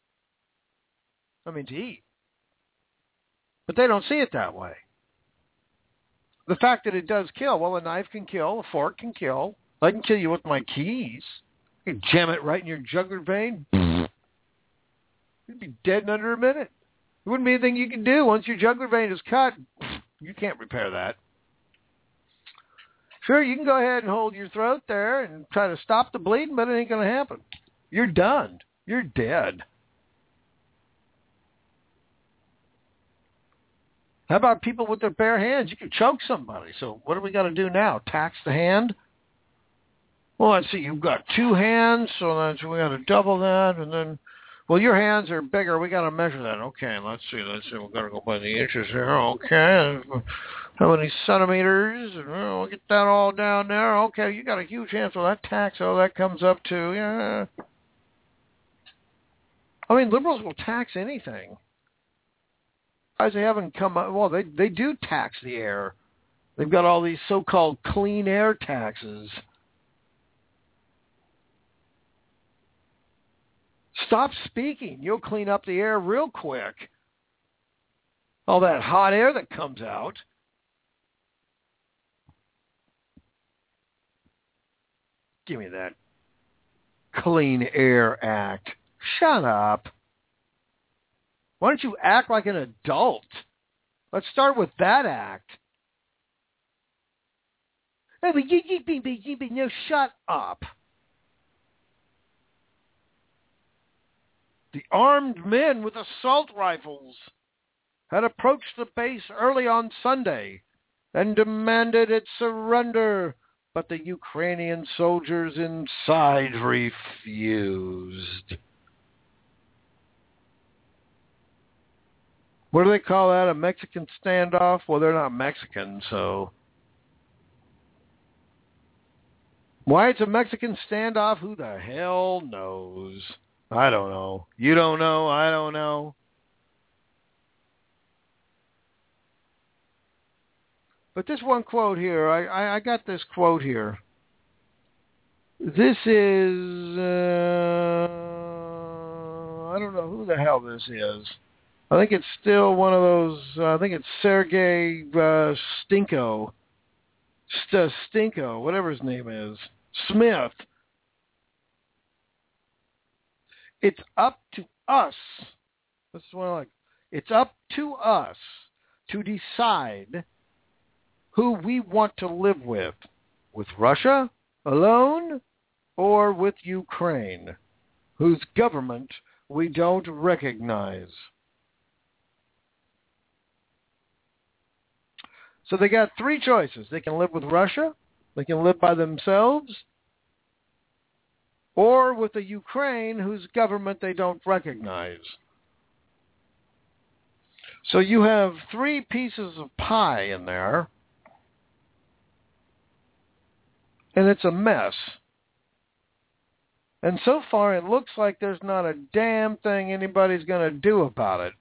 I mean, to eat. But they don't see it that way. The fact that it does kill, well, a knife can kill, a fork can kill. I can kill you with my keys. I can jam it right in your jugular vein. You'd be dead in under a minute. There wouldn't be anything you can do. Once your jugular vein is cut, you can't repair that. Sure, you can go ahead and hold your throat there and try to stop the bleeding, but it ain't going to happen. You're done. You're dead. How about people with their bare hands? You can choke somebody. So what do we got to do now? Tax the hand? Well, let's see. You've got two hands, so that's, we got to double that, and then, well, your hands are bigger. We got to measure that. Okay, let's see. Let's see. We've got to go by the inches here. Okay. How many centimeters? Oh, we'll get that all down there. Okay, you got a huge hand, so that tax, oh, that comes up to, yeah. I mean, liberals will tax anything. Guys, they haven't come up, well, they, they do tax the air. They've got all these so-called clean air taxes. Stop speaking. You'll clean up the air real quick. All that hot air that comes out. Give me that Clean Air Act. Shut up. Why don't you act like an adult? Let's start with that act. No, shut up. The armed men with assault rifles had approached the base early on Sunday and demanded its surrender, but the Ukrainian soldiers inside refused. What do they call that, a Mexican standoff? Well, they're not Mexican, so... Why it's a Mexican standoff, who the hell knows? I don't know. You don't know, I don't know. But this one quote here, I, I, I got this quote here. This is, uh, I don't know who the hell this is. I think it's still one of those, uh, I think it's Sergei uh, Stinko. St- Stinko, whatever his name is. Smith. It's up to us. This is what I like. It's up to us to decide who we want to live with. With Russia alone or with Ukraine, whose government we don't recognize. So they got three choices. They can live with Russia, they can live by themselves, or with the Ukraine whose government they don't recognize. So you have three pieces of pie in there, and it's a mess. And so far, it looks like there's not a damn thing anybody's going to do about it.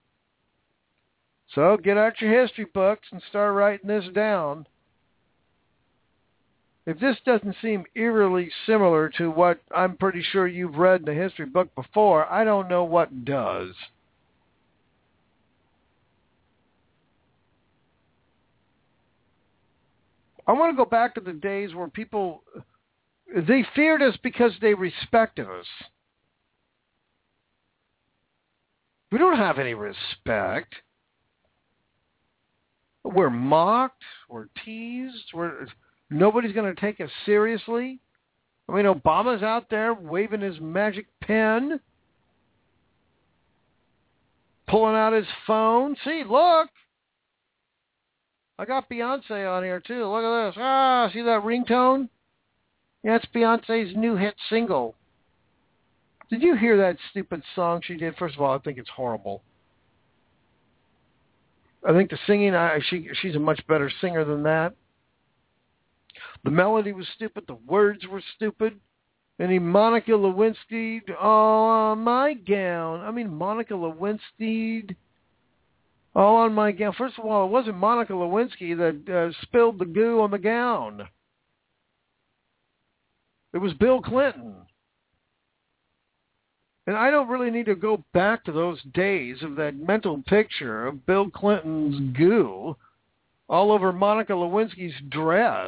So get out your history books and start writing this down. If this doesn't seem eerily similar to what I'm pretty sure you've read in a history book before, I don't know what does. I want to go back to the days where people, they feared us because they respected us. We don't have any respect. We're mocked. We're teased. We're, nobody's going to take us seriously. I mean, Obama's out there waving his magic pen, pulling out his phone. See, look. I got Beyonce on here, too. Look at this. Ah, see that ringtone? Yeah, it's Beyonce's new hit single. Did you hear that stupid song she did? First of all, I think it's horrible. I think the singing, I, she she's a much better singer than that. The melody was stupid. The words were stupid. And he, Monica Lewinsky, all on my gown. I mean, Monica Lewinsky, all on my gown. First of all, it wasn't Monica Lewinsky that uh, spilled the goo on the gown. It was Bill Clinton. And I don't really need to go back to those days of that mental picture of Bill Clinton's goo all over Monica Lewinsky's dress.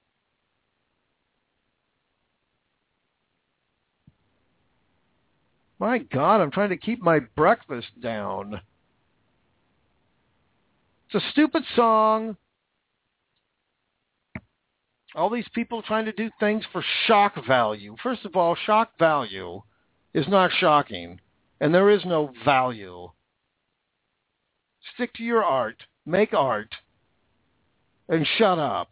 My God, I'm trying to keep my breakfast down. It's a stupid song. All these people trying to do things for shock value. First of all, shock value is not shocking, and there is no value. Stick to your art, make art, and shut up,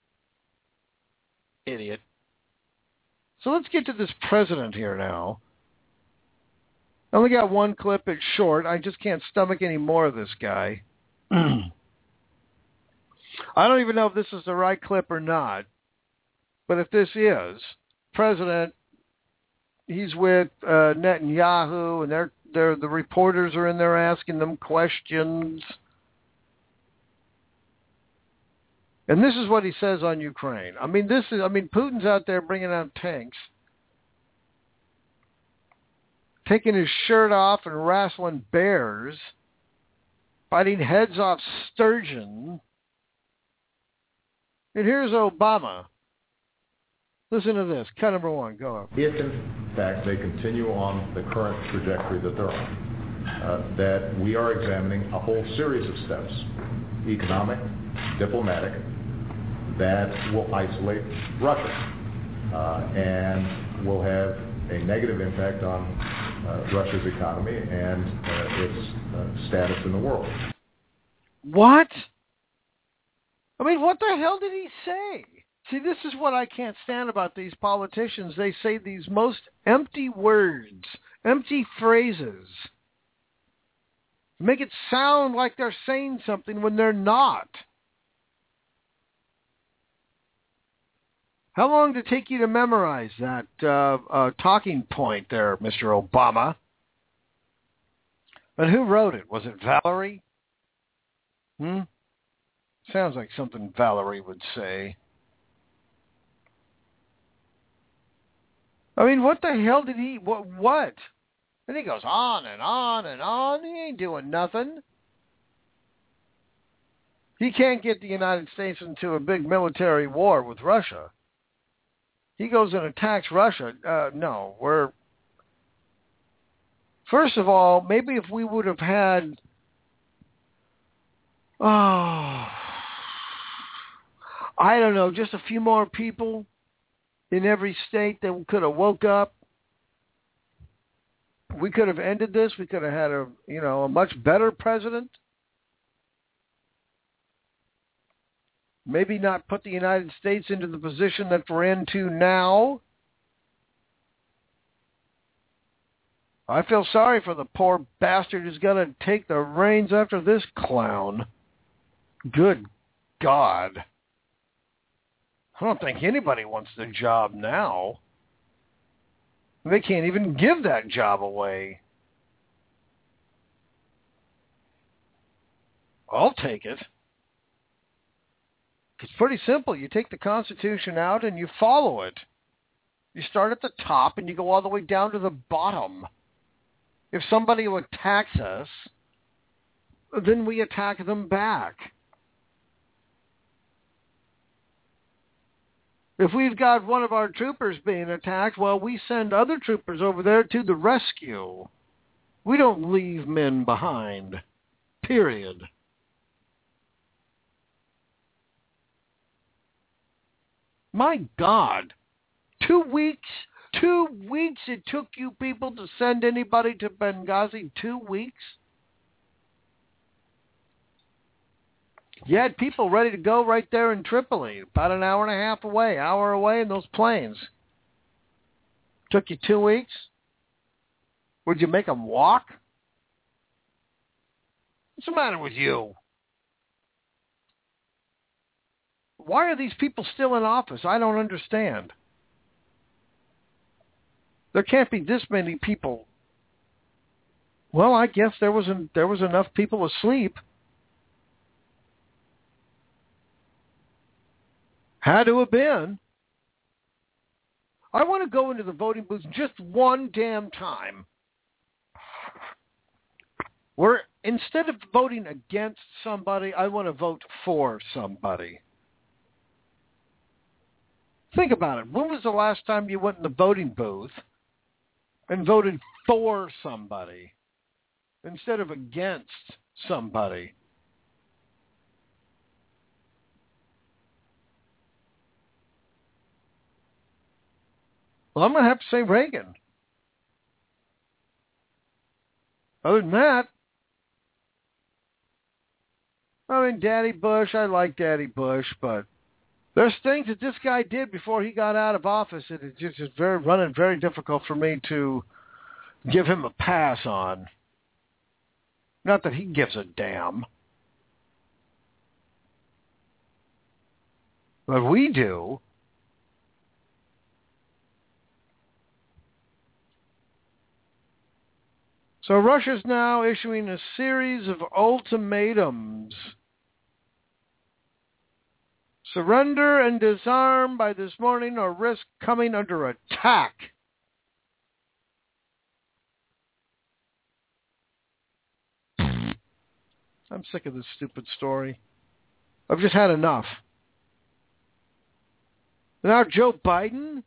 idiot. So let's get to this president here now. I only got one clip. It's short. I just can't stomach any more of this guy. I don't even know if this is the right clip or not. But if this is, President, he's with uh, Netanyahu, and they're, they're, the reporters are in there asking them questions. And this is what he says on Ukraine. I mean, this is, I mean, Putin's out there bringing out tanks, taking his shirt off and wrestling bears, biting heads off sturgeon. And here's Obama. Listen to this. Cut number one. Go up. If, in fact, they continue on the current trajectory that they're on, uh, that we are examining a whole series of steps, economic, diplomatic, that will isolate Russia uh, and will have a negative impact on uh, Russia's economy and uh, its uh, status in the world. What? I mean, what the hell did he say? See, this is what I can't stand about these politicians. They say these most empty words, empty phrases. Make it sound like they're saying something when they're not. How long did it take you to memorize that uh, uh, talking point there, Mister Obama? And who wrote it? Was it Valerie? Hmm? Sounds like something Valerie would say. I mean, what the hell did he, what, what? And he goes on and on and on. He ain't doing nothing. He can't get the United States into a big military war with Russia. He goes and attacks Russia. Uh, no, we're... First of all, maybe if we would have had... Oh... I don't know, just a few more people in every state that could have woke up. We could have ended this. We could have had a, you know, a much better president. Maybe not put the United States into the position that we're into now. I feel sorry for the poor bastard who's got to take the reins after this clown. Good God. I don't think anybody wants the job now. They can't even give that job away. I'll take it. It's pretty simple. You take the Constitution out and you follow it. You start at the top and you go all the way down to the bottom. If somebody attacks us, then we attack them back. If we've got one of our troopers being attacked, well, we send other troopers over there to the rescue. We don't leave men behind. Period. My God. Two weeks? Two weeks it took you people to send anybody to Benghazi? Two weeks? You had people ready to go right there in Tripoli, about an hour and a half away, hour away in those planes. Took you two weeks? Would you make them walk? What's the matter with you? Why are these people still in office? I don't understand. There can't be this many people. Well, I guess there was an, there was enough people asleep. Had to have been. I want to go into the voting booth just one damn time. Where instead of voting against somebody, I want to vote for somebody. Think about it. When was the last time you went in the voting booth and voted for somebody instead of against somebody? Well, I'm going to have to say Reagan. Other than that, I mean, Daddy Bush, I like Daddy Bush, but there's things that this guy did before he got out of office that it's just it's very running very difficult for me to give him a pass on. Not that he gives a damn. But we do. So Russia's now issuing a series of ultimatums. Surrender and disarm by this morning or risk coming under attack. I'm sick of this stupid story. I've just had enough. Now Joe Biden,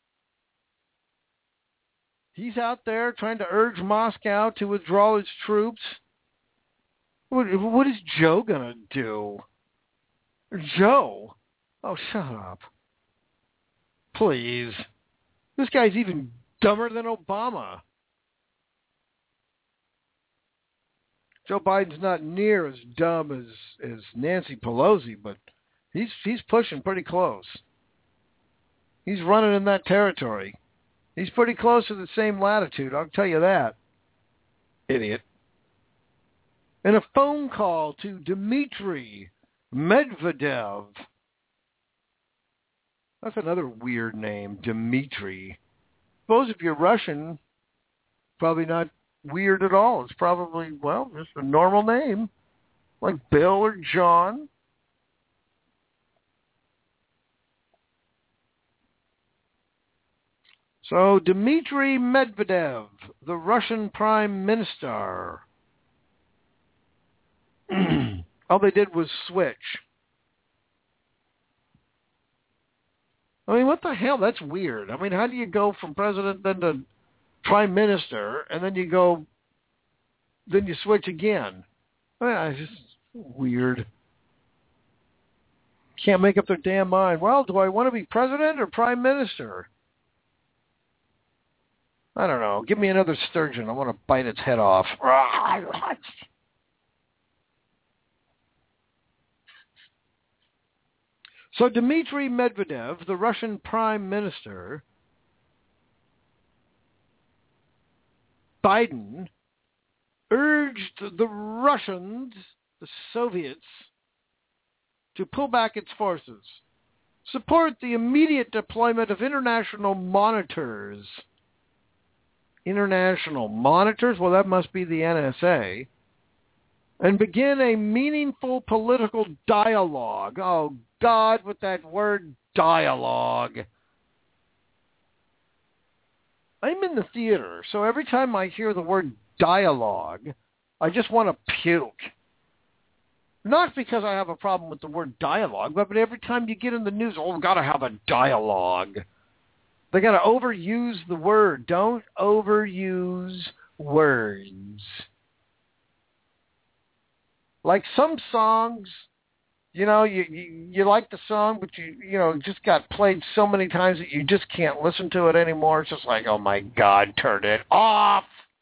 he's out there trying to urge Moscow to withdraw its troops. What, what is Joe going to do? Joe? Oh, shut up. Please. This guy's even dumber than Obama. Joe Biden's not near as dumb as, as Nancy Pelosi, but he's he's pushing pretty close. He's running in that territory. He's pretty close to the same latitude, I'll tell you that. Idiot. In a phone call to Dmitry Medvedev. That's another weird name, Dmitry. Suppose if you're Russian, probably not weird at all. It's probably, well, just a normal name, like Bill or John. So Dmitry Medvedev, the Russian Prime Minister. All they did was switch. I mean, what the hell? That's weird. I mean, how do you go from president then to prime minister, and then you go, then you switch again? I mean, it's just weird. Can't make up their damn mind. Well, do I want to be president or prime minister? I don't know. Give me another sturgeon. I want to bite its head off. So Dmitry Medvedev, the Russian prime minister, Biden urged the Russians, the Soviets, to pull back its forces, support the immediate deployment of international monitors. International monitors? Well, that must be the N S A. And begin a meaningful political dialogue. Oh, God, with that word dialogue. I'm in the theater, so every time I hear the word dialogue, I just want to puke. Not because I have a problem with the word dialogue, but, but every time you get in the news, oh, we've got to have a dialogue. They got to overuse the word. Don't overuse words. Like some songs, you know, you, you you like the song, but you you know just got played so many times that you just can't listen to it anymore. It's just like, oh my God, turn it off.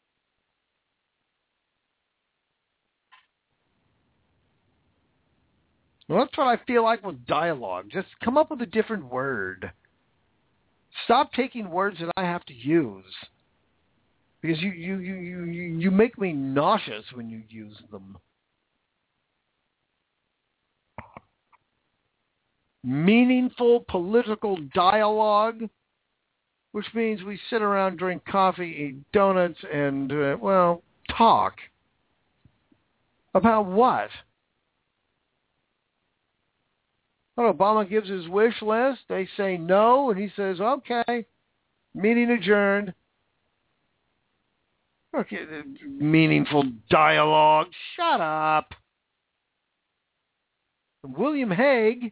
Well, that's what I feel like with dialogue. Just come up with a different word. Stop taking words that I have to use. Because you, you, you, you, you make me nauseous when you use them. Meaningful political dialogue, which means we sit around, drink coffee, eat donuts, and, uh, well, talk. About what? Well, Obama gives his wish list. They say no, and he says, okay, meeting adjourned. Okay, meaningful dialogue. Shut up. William Hague,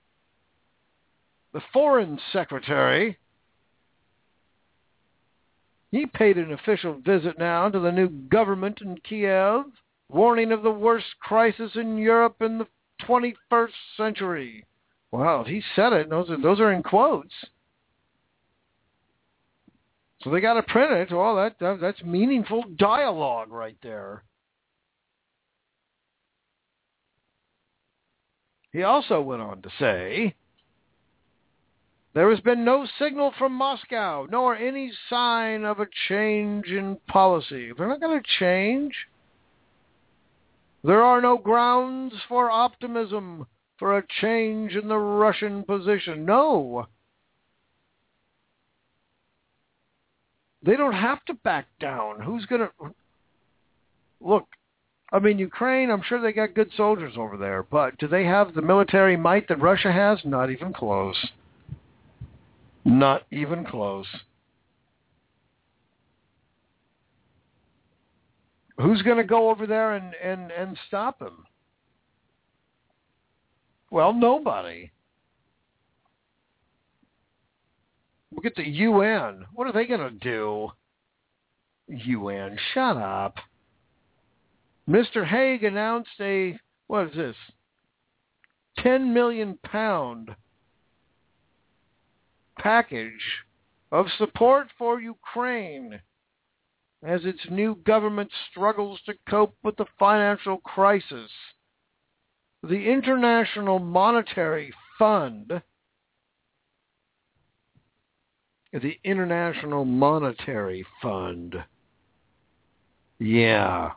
the foreign secretary, he paid an official visit now to the new government in Kiev, warning of the worst crisis in Europe in the twenty-first century. Wow, he said it. Those are, those are in quotes. So they got to print it. Well, that, that that's meaningful dialogue right there. He also went on to say, there has been no signal from Moscow, nor any sign of a change in policy. They're not going to change. There are no grounds for optimism for a change in the Russian position. No. They don't have to back down. Who's going to... Look, I mean, Ukraine, I'm sure they got good soldiers over there, but do they have the military might that Russia has? Not even close. Not even close. Who's going to go over there and, and, and stop them? Well, nobody. Look at the U N. What are they going to do? U N, shut up. Mister Hague announced a, what is this, ten million pound package of support for Ukraine as its new government struggles to cope with the financial crisis. The International Monetary Fund, the International Monetary Fund, yeah.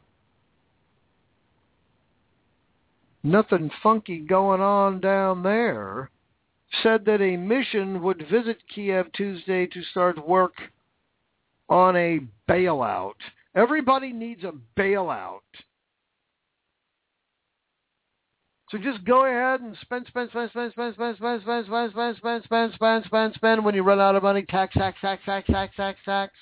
Nothing funky going on down there, said that a mission would visit Kiev Tuesday to start work on a bailout. Everybody needs a bailout. So just go ahead and spend, spend, spend, spend, spend, spend, spend, spend, spend, spend, spend, spend, spend, spend, spend. When you run out of money, tax, tax, tax, tax, tax, tax, tax.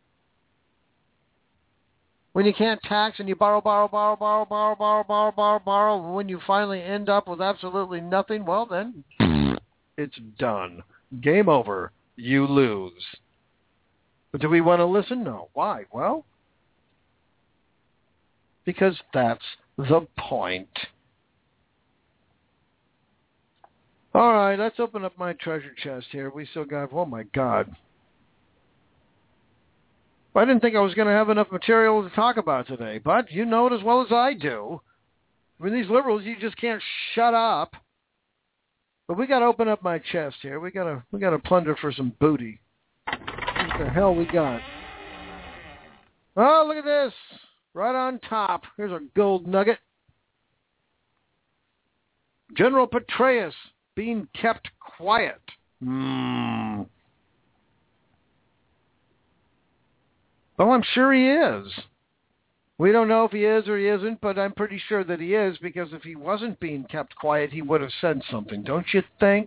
When you can't tax and you borrow, borrow, borrow, borrow, borrow, borrow, borrow, borrow, borrow, when you finally end up with absolutely nothing, well then, it's done. Game over. You lose. But do we want to listen? No. Why? Well, because that's the point. All right, let's open up my treasure chest here. We still got, oh my God. I didn't think I was going to have enough material to talk about today, but you know it as well as I do. I mean, these liberals, you just can't shut up. But we got to open up my chest here. We got to we got to plunder for some booty. What the hell we got? Oh, look at this. Right on top. Here's a gold nugget. General Petraeus being kept quiet. Hmm. Well, I'm sure he is. We don't know if he is or he isn't, but I'm pretty sure that he is, because if he wasn't being kept quiet, he would have said something, don't you think?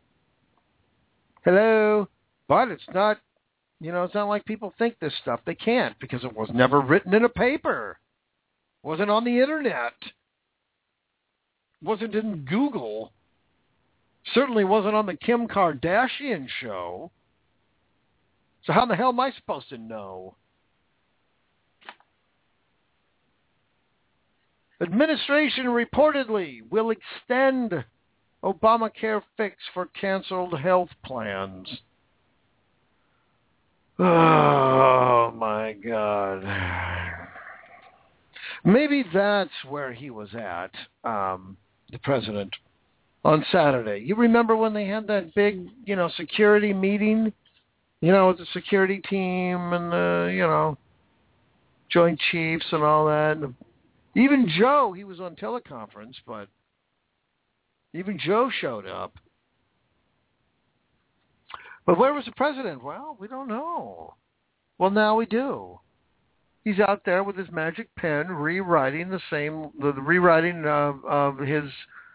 Hello? But it's not, you know, it's not like people think this stuff. They can't, because it was never written in a paper. It wasn't on the internet. It wasn't in Google. Certainly wasn't on the Kim Kardashian show. So how the hell am I supposed to know? Administration reportedly will extend Obamacare fix for canceled health plans. Oh, my God. Maybe that's where he was at, um, the president, on Saturday. You remember when they had that big, you know, security meeting, you know, with the security team and the, you know, Joint Chiefs and all that. And even Joe, he was on teleconference, but even Joe showed up. But where was the president? Well, we don't know. Well, now we do. He's out there with his magic pen rewriting the same, the, the rewriting of, of his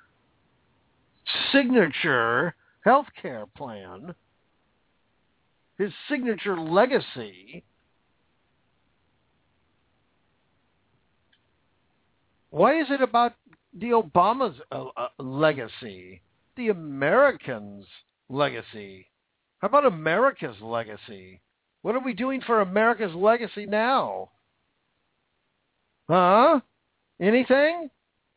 signature health care plan, his signature legacy. Why is it about the Obama's uh, uh, legacy, the Americans' legacy? How about America's legacy? What are we doing for America's legacy now? Huh? Anything?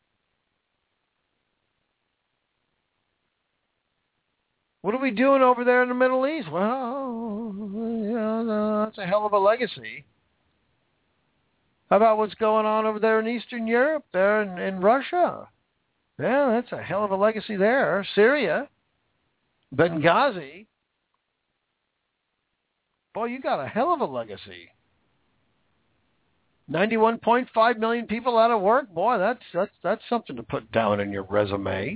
What are we doing over there in the Middle East? Well, you know, that's a hell of a legacy. How about what's going on over there in Eastern Europe, there in, in Russia? Yeah, that's a hell of a legacy there. Syria, Benghazi. Boy, you got a hell of a legacy. ninety-one point five million people out of work. Boy, that's that's that's something to put down in your resume.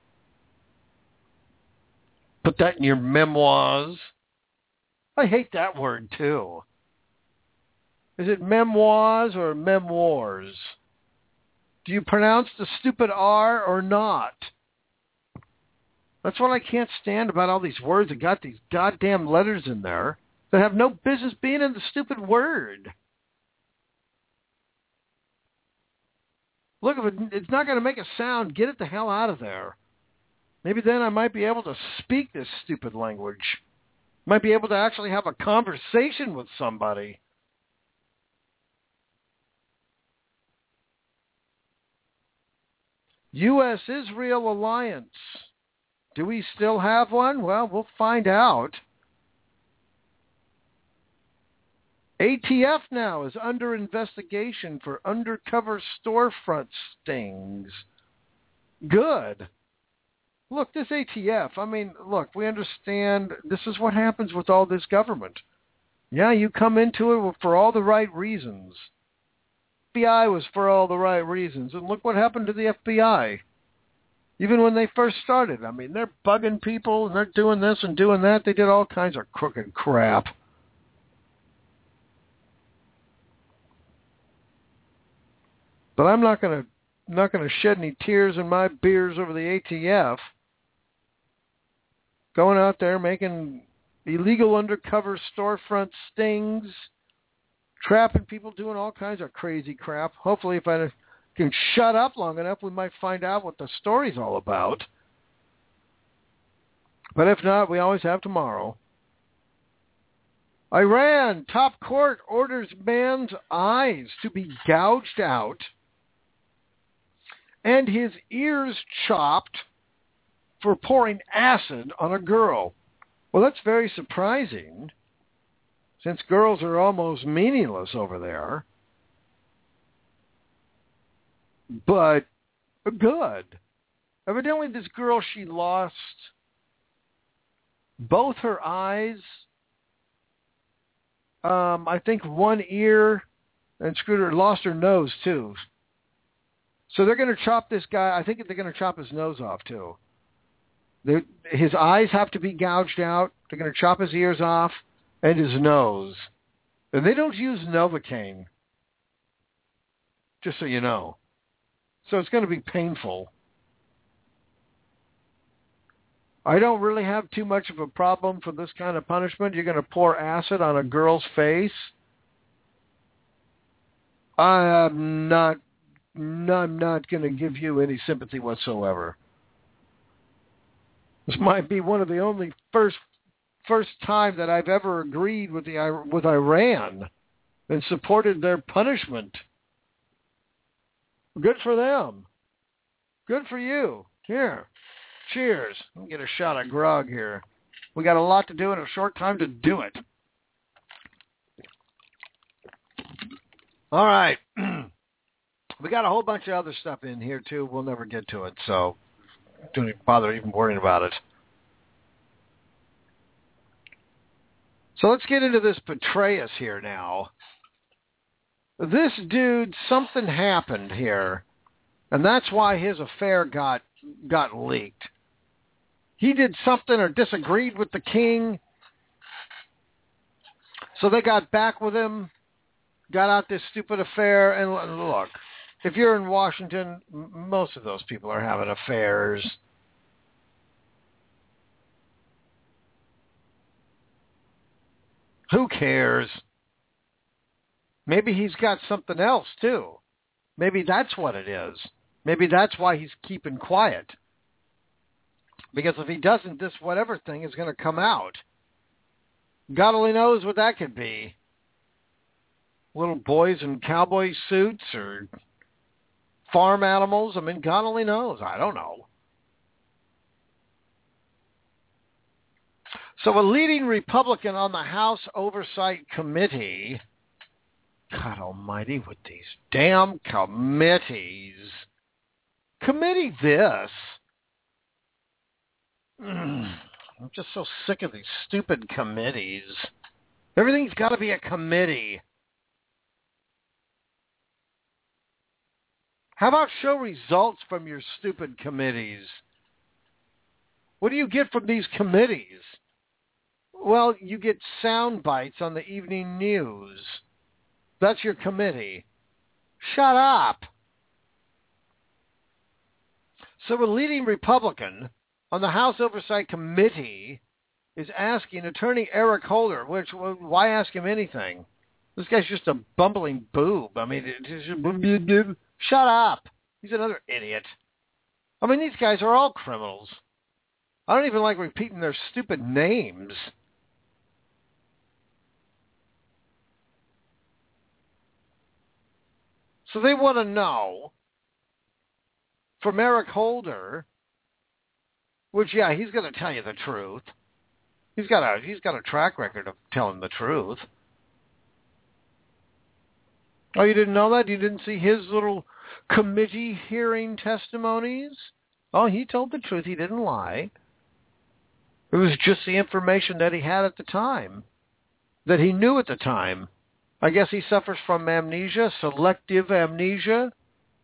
Put that in your memoirs. I hate that word too. Is it memoirs or memoirs? Do you pronounce the stupid R or not? That's what I can't stand about all these words that got these goddamn letters in there that have no business being in the stupid word. Look, if it, it's not going to make a sound, get it the hell out of there. Maybe then I might be able to speak this stupid language. Might be able to actually have a conversation with somebody. U S Israel alliance. Do we still have one? Well, we'll find out. A T F now is under investigation for undercover storefront stings. Good. Look, this A T F, I mean, look, we understand this is what happens with all this government. Yeah, you come into it for all the right reasons. F B I was for all the right reasons. And look what happened to the F B I. Even when they first started, I mean, they're bugging people and they're doing this and doing that. They did all kinds of crooked crap. But I'm not going to not going to shed any tears in my beers over the A T F. Going out there making illegal undercover storefront stings, trapping people, doing all kinds of crazy crap. Hopefully, if I can shut up long enough, we might find out what the story's all about. But if not, we always have tomorrow. Iran, top court orders man's eyes to be gouged out and his ears chopped for pouring acid on a girl. Well, that's very surprising, since girls are almost meaningless over there. But good. Evidently, this girl, she lost both her eyes, um, I think one ear, and screwed her, lost her nose too. So they're going to chop this guy. I think they're going to chop his nose off too. They're, his eyes have to be gouged out. They're going to chop his ears off and his nose. And they don't use Novocaine, just so you know. So it's going to be painful. I don't really have too much of a problem for this kind of punishment. You're going to pour acid on a girl's face. I am not, I'm not going to give you any sympathy whatsoever. This might be one of the only first first time that I've ever agreed with the with Iran and supported their punishment. Good for them. Good for you. Here. Cheers. Let me get a shot of grog here. We got a lot to do in a short time to do it. All right. We got a whole bunch of other stuff in here, too. We'll never get to it, so don't even bother even worrying about it. So let's get into this Petraeus here now. This dude, something happened here, and that's why his affair got got leaked. He did something or disagreed with the king, so they got back with him, got out this stupid affair, and look, if you're in Washington, most of those people are having affairs. Who cares? Maybe he's got something else, too. Maybe that's what it is. Maybe that's why he's keeping quiet. Because if he doesn't, this whatever thing is going to come out. God only knows what that could be. Little boys in cowboy suits or farm animals. I mean, God only knows. I don't know. So a leading Republican on the House Oversight Committee, God almighty, with these damn committees. Committee this. I'm just so sick of these stupid committees. Everything's got to be a committee. How about show results from your stupid committees? What do you get from these committees? Well, you get sound bites on the evening news. That's your committee. Shut up. So a leading Republican on the House Oversight Committee is asking Attorney Eric Holder, which, why ask him anything? This guy's just a bumbling boob. I mean, just, shut up. He's another idiot. I mean, these guys are all criminals. I don't even like repeating their stupid names. So they want to know from Eric Holder, which, yeah, he's going to tell you the truth. He's got a he's got a track record of telling the truth. Oh, you didn't know that? You didn't see his little committee hearing testimonies? Oh, he told the truth. He didn't lie. It was just the information that he had at the time, that he knew at the time. I guess he suffers from amnesia, selective amnesia.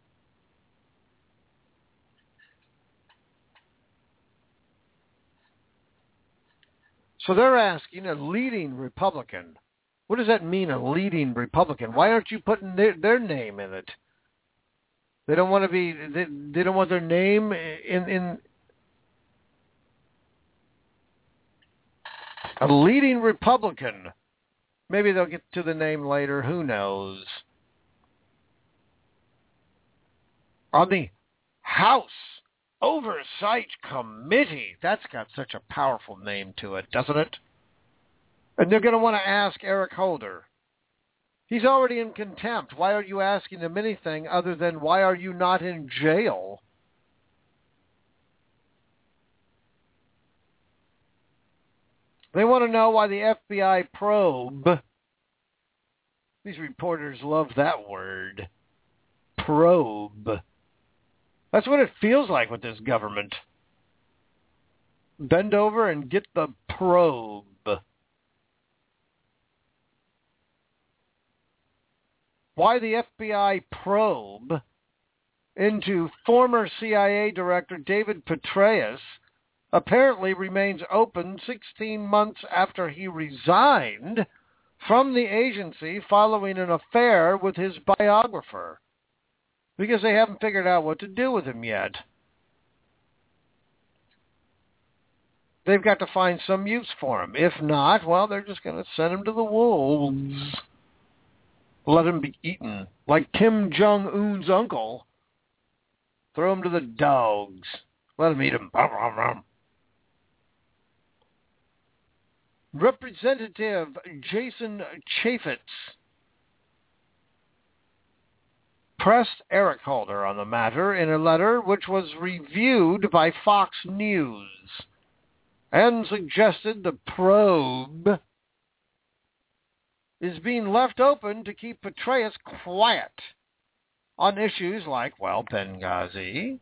So they're asking a leading Republican. What does that mean, a leading Republican? Why aren't you putting their, their name in it? They don't want to be. They, they don't want their name in in a leading Republican. Maybe they'll get to the name later. Who knows? On the House Oversight Committee. That's got such a powerful name to it, doesn't it? And they're going to want to ask Eric Holder. He's already in contempt. Why are you asking him anything other than why are you not in jail? They want to know why the F B I probe. These reporters love that word. Probe. That's what it feels like with this government. Bend over and get the probe. why the F B I probe into former C I A Director David Petraeus apparently remains open sixteen months after he resigned from the agency following an affair with his biographer, because they haven't figured out what to do with him yet. They've got to find some use for him. If not, well, they're just going to send him to the wolves. Let him be eaten. Like Kim Jong-un's uncle. Throw him to the dogs. Let him eat him. Representative Jason Chaffetz pressed Eric Holder on the matter in a letter which was reviewed by Fox News and suggested the probe is being left open to keep Petraeus quiet on issues like, well, Benghazi.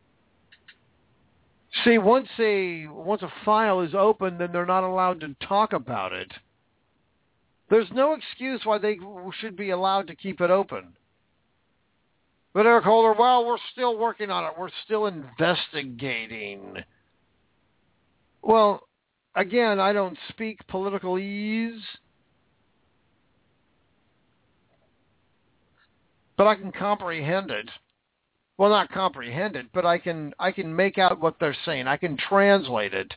See, once a once a file is open, then they're not allowed to talk about it. There's no excuse why they should be allowed to keep it open. But Eric Holder, well, we're still working on it. We're still investigating. Well, again, I don't speak politicalese, but I can comprehend it. Well, not comprehend it, but I can I can make out what they're saying. I can translate it.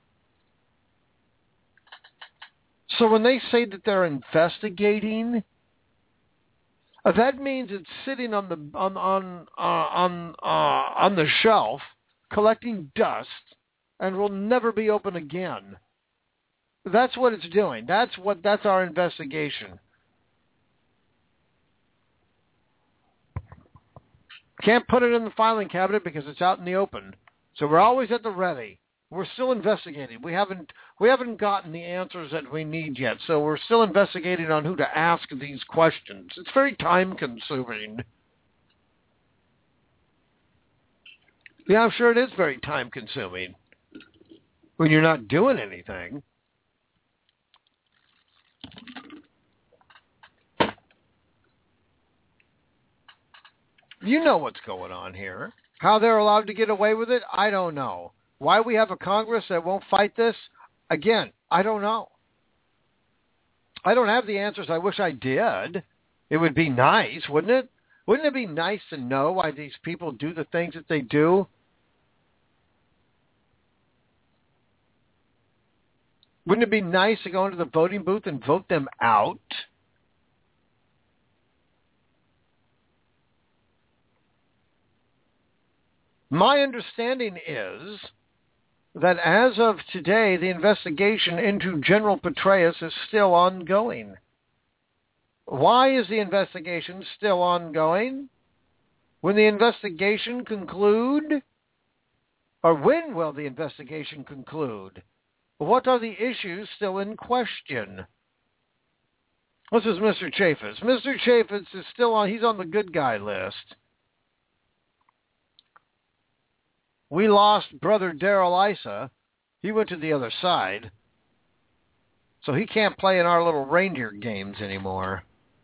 So when they say that they're investigating, uh, that means it's sitting on the on on uh, on uh, on the shelf, collecting dust, and will never be open again. That's what it's doing. That's what that's our investigation. Can't put it in the filing cabinet because it's out in the open. So we're always at the ready. We're still investigating. We haven't we haven't gotten the answers that we need yet. So we're still investigating on who to ask these questions. It's very time consuming. Yeah, I'm sure it is very time consuming when you're not doing anything. You know what's going on here. How they're allowed to get away with it, I don't know. Why we have a Congress that won't fight this, again, I don't know. I don't have the answers. I wish I did. It would be nice, wouldn't it? Wouldn't it be nice to know why these people do the things that they do? Wouldn't it be nice to go into the voting booth and vote them out? My understanding is that as of today, the investigation into General Petraeus is still ongoing. Why is the investigation still ongoing? When the investigation conclude? Or when will the investigation conclude? What are the issues still in question? This is Mister Chaffetz. Mister Chaffetz is still on, he's on the good guy list. We lost Brother Darrell Issa. He went to the other side. So he can't play in our little reindeer games anymore.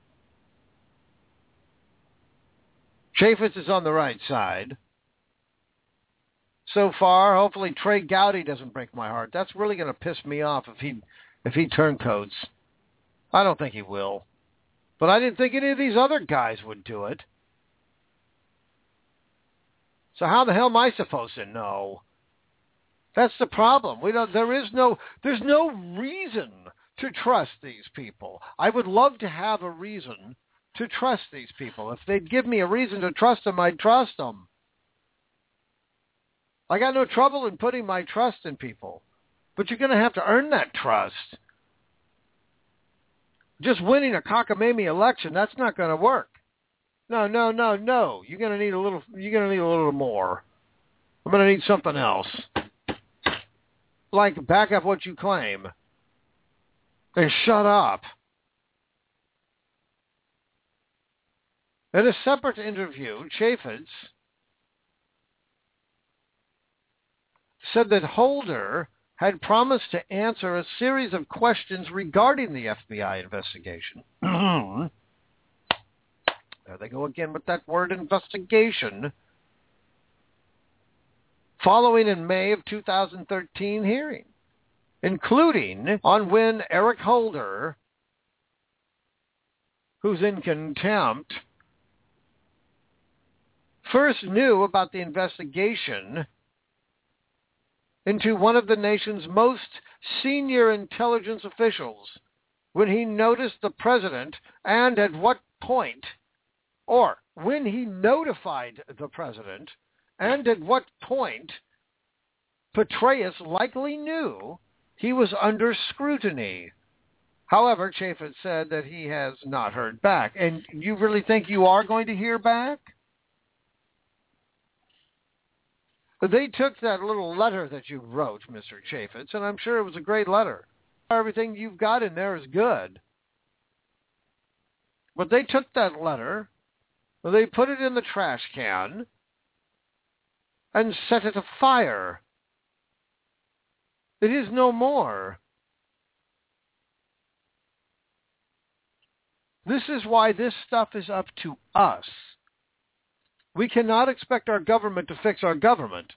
Chaffetz is on the right side. So far, hopefully Trey Gowdy doesn't break my heart. That's really going to piss me off if he if he turncoats. I don't think he will. But I didn't think any of these other guys would do it. So how the hell am I supposed to know? That's the problem. We don't. There is no. There's no reason to trust these people. I would love to have a reason to trust these people. If they'd give me a reason to trust them, I'd trust them. I got no trouble in putting my trust in people, but you're going to have to earn that trust. Just winning a cockamamie election, that's not going to work. No, no, no, no. You're going to need a little. You're going to need a little more. I'm going to need something else, like back up what you claim and shut up. In a separate interview, Chaffetz said that Holder had promised to answer a series of questions regarding the F B I investigation. There they go again with that word investigation. Following in May of two thousand thirteen hearing, including on when Eric Holder, who's in contempt, first knew about the investigation into one of the nation's most senior intelligence officials when he noticed the president, and at what point, or when he notified the president, and at what point Petraeus likely knew he was under scrutiny. However, Chaffetz said that he has not heard back. And you really think you are going to hear back? They took that little letter that you wrote, Mister Chaffetz, and I'm sure it was a great letter. Everything you've got in there is good. But they took that letter, they put it in the trash can, and set it afire. It is no more. This is why this stuff is up to us. We cannot expect our government to fix our government.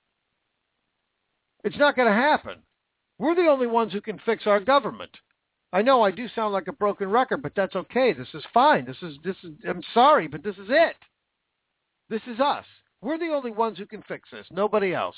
It's not going to happen. We're the only ones who can fix our government. I know I do sound like a broken record, but that's okay. This is fine. This is this is I'm sorry, but this is it. This is us. We're the only ones who can fix this. Nobody else.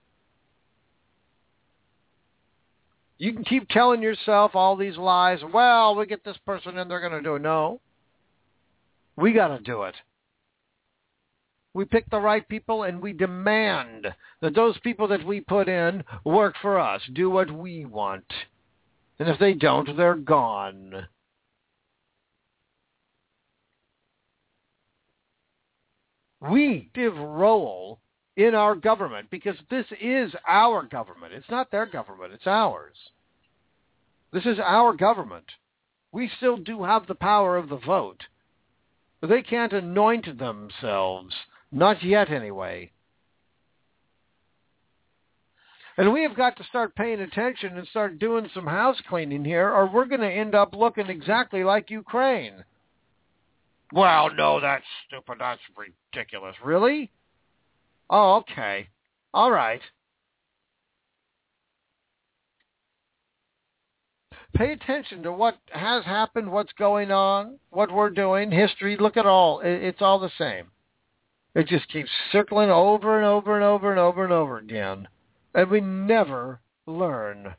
You can keep telling yourself all these lies. Well, we get this person in, they're going to do it. No. We got to do it. We pick the right people, and we demand that those people that we put in work for us, do what we want. And if they don't, they're gone. We give role in our government because this is our government. It's not their government. It's ours. This is our government. We still do have the power of the vote. But they can't anoint themselves. Not yet, anyway. And we have got to start paying attention and start doing some house cleaning here, or we're going to end up looking exactly like Ukraine. Well, no, that's stupid. That's ridiculous. Really? Oh, okay. All right. Pay attention to what has happened, what's going on, what we're doing, history. Look at all. It's all the same. It just keeps circling over and over and over and over and over again. And we never learn.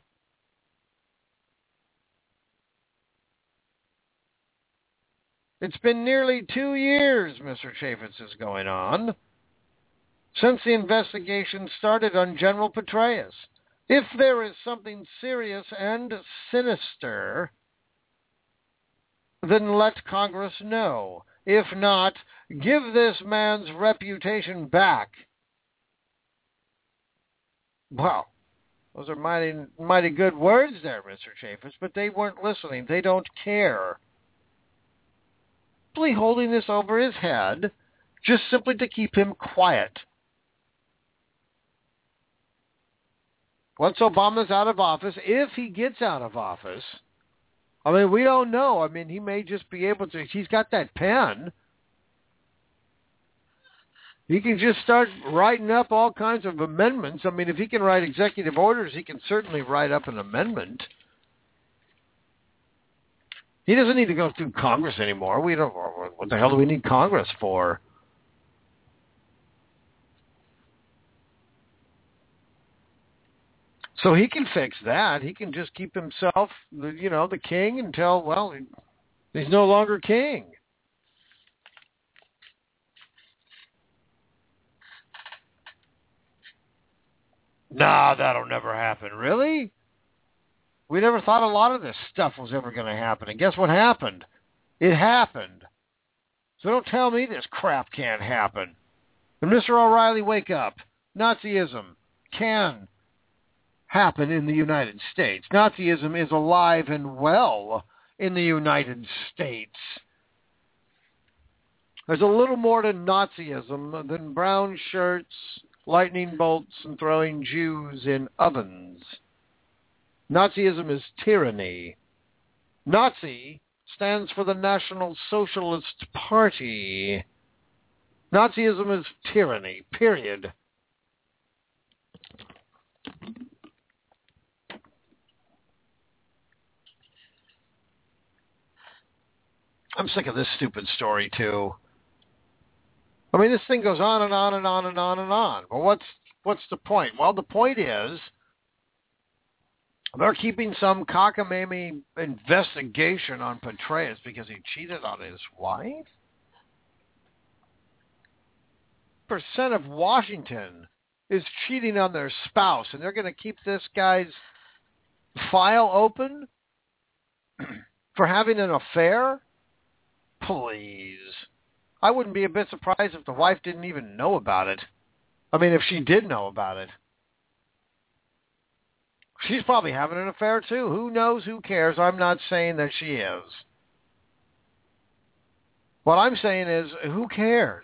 It's been nearly two years, Mister Chaffetz, is going on, since the investigation started on General Petraeus. If there is something serious and sinister, then let Congress know. If not, give this man's reputation back. Well, those are mighty, mighty good words there, Mister Chaffetz, but they weren't listening. They don't care. Simply holding this over his head, just simply to keep him quiet. Once Obama's out of office, if he gets out of office, I mean, we don't know. I mean, he may just be able to, he's got that pen. He can just start writing up all kinds of amendments. I mean, if he can write executive orders, he can certainly write up an amendment. He doesn't need to go through Congress anymore. We don't. What the hell do we need Congress for? So he can fix that. He can just keep himself, you know, the king until, well, he's no longer king. Nah, that'll never happen. Really? We never thought a lot of this stuff was ever going to happen. And guess what happened? It happened. So don't tell me this crap can't happen. And Mister O'Reilly, wake up. Nazism can happen in the United States. Nazism is alive and well in the United States. There's a little more to Nazism than brown shirts, lightning bolts, and throwing Jews in ovens. Nazism is tyranny. Nazi stands for the National Socialist Party. Nazism is tyranny, period. I'm sick of this stupid story, too. I mean, this thing goes on and on and on and on and on. Well, what's what's the point? Well, the point is they're keeping some cockamamie investigation on Petraeus because he cheated on his wife? Percent of Washington is cheating on their spouse, and they're going to keep this guy's file open for having an affair? Please. I wouldn't be a bit surprised if the wife didn't even know about it. I mean, if she did know about it. She's probably having an affair too. Who knows? Who cares? I'm not saying that she is. What I'm saying is, who cares?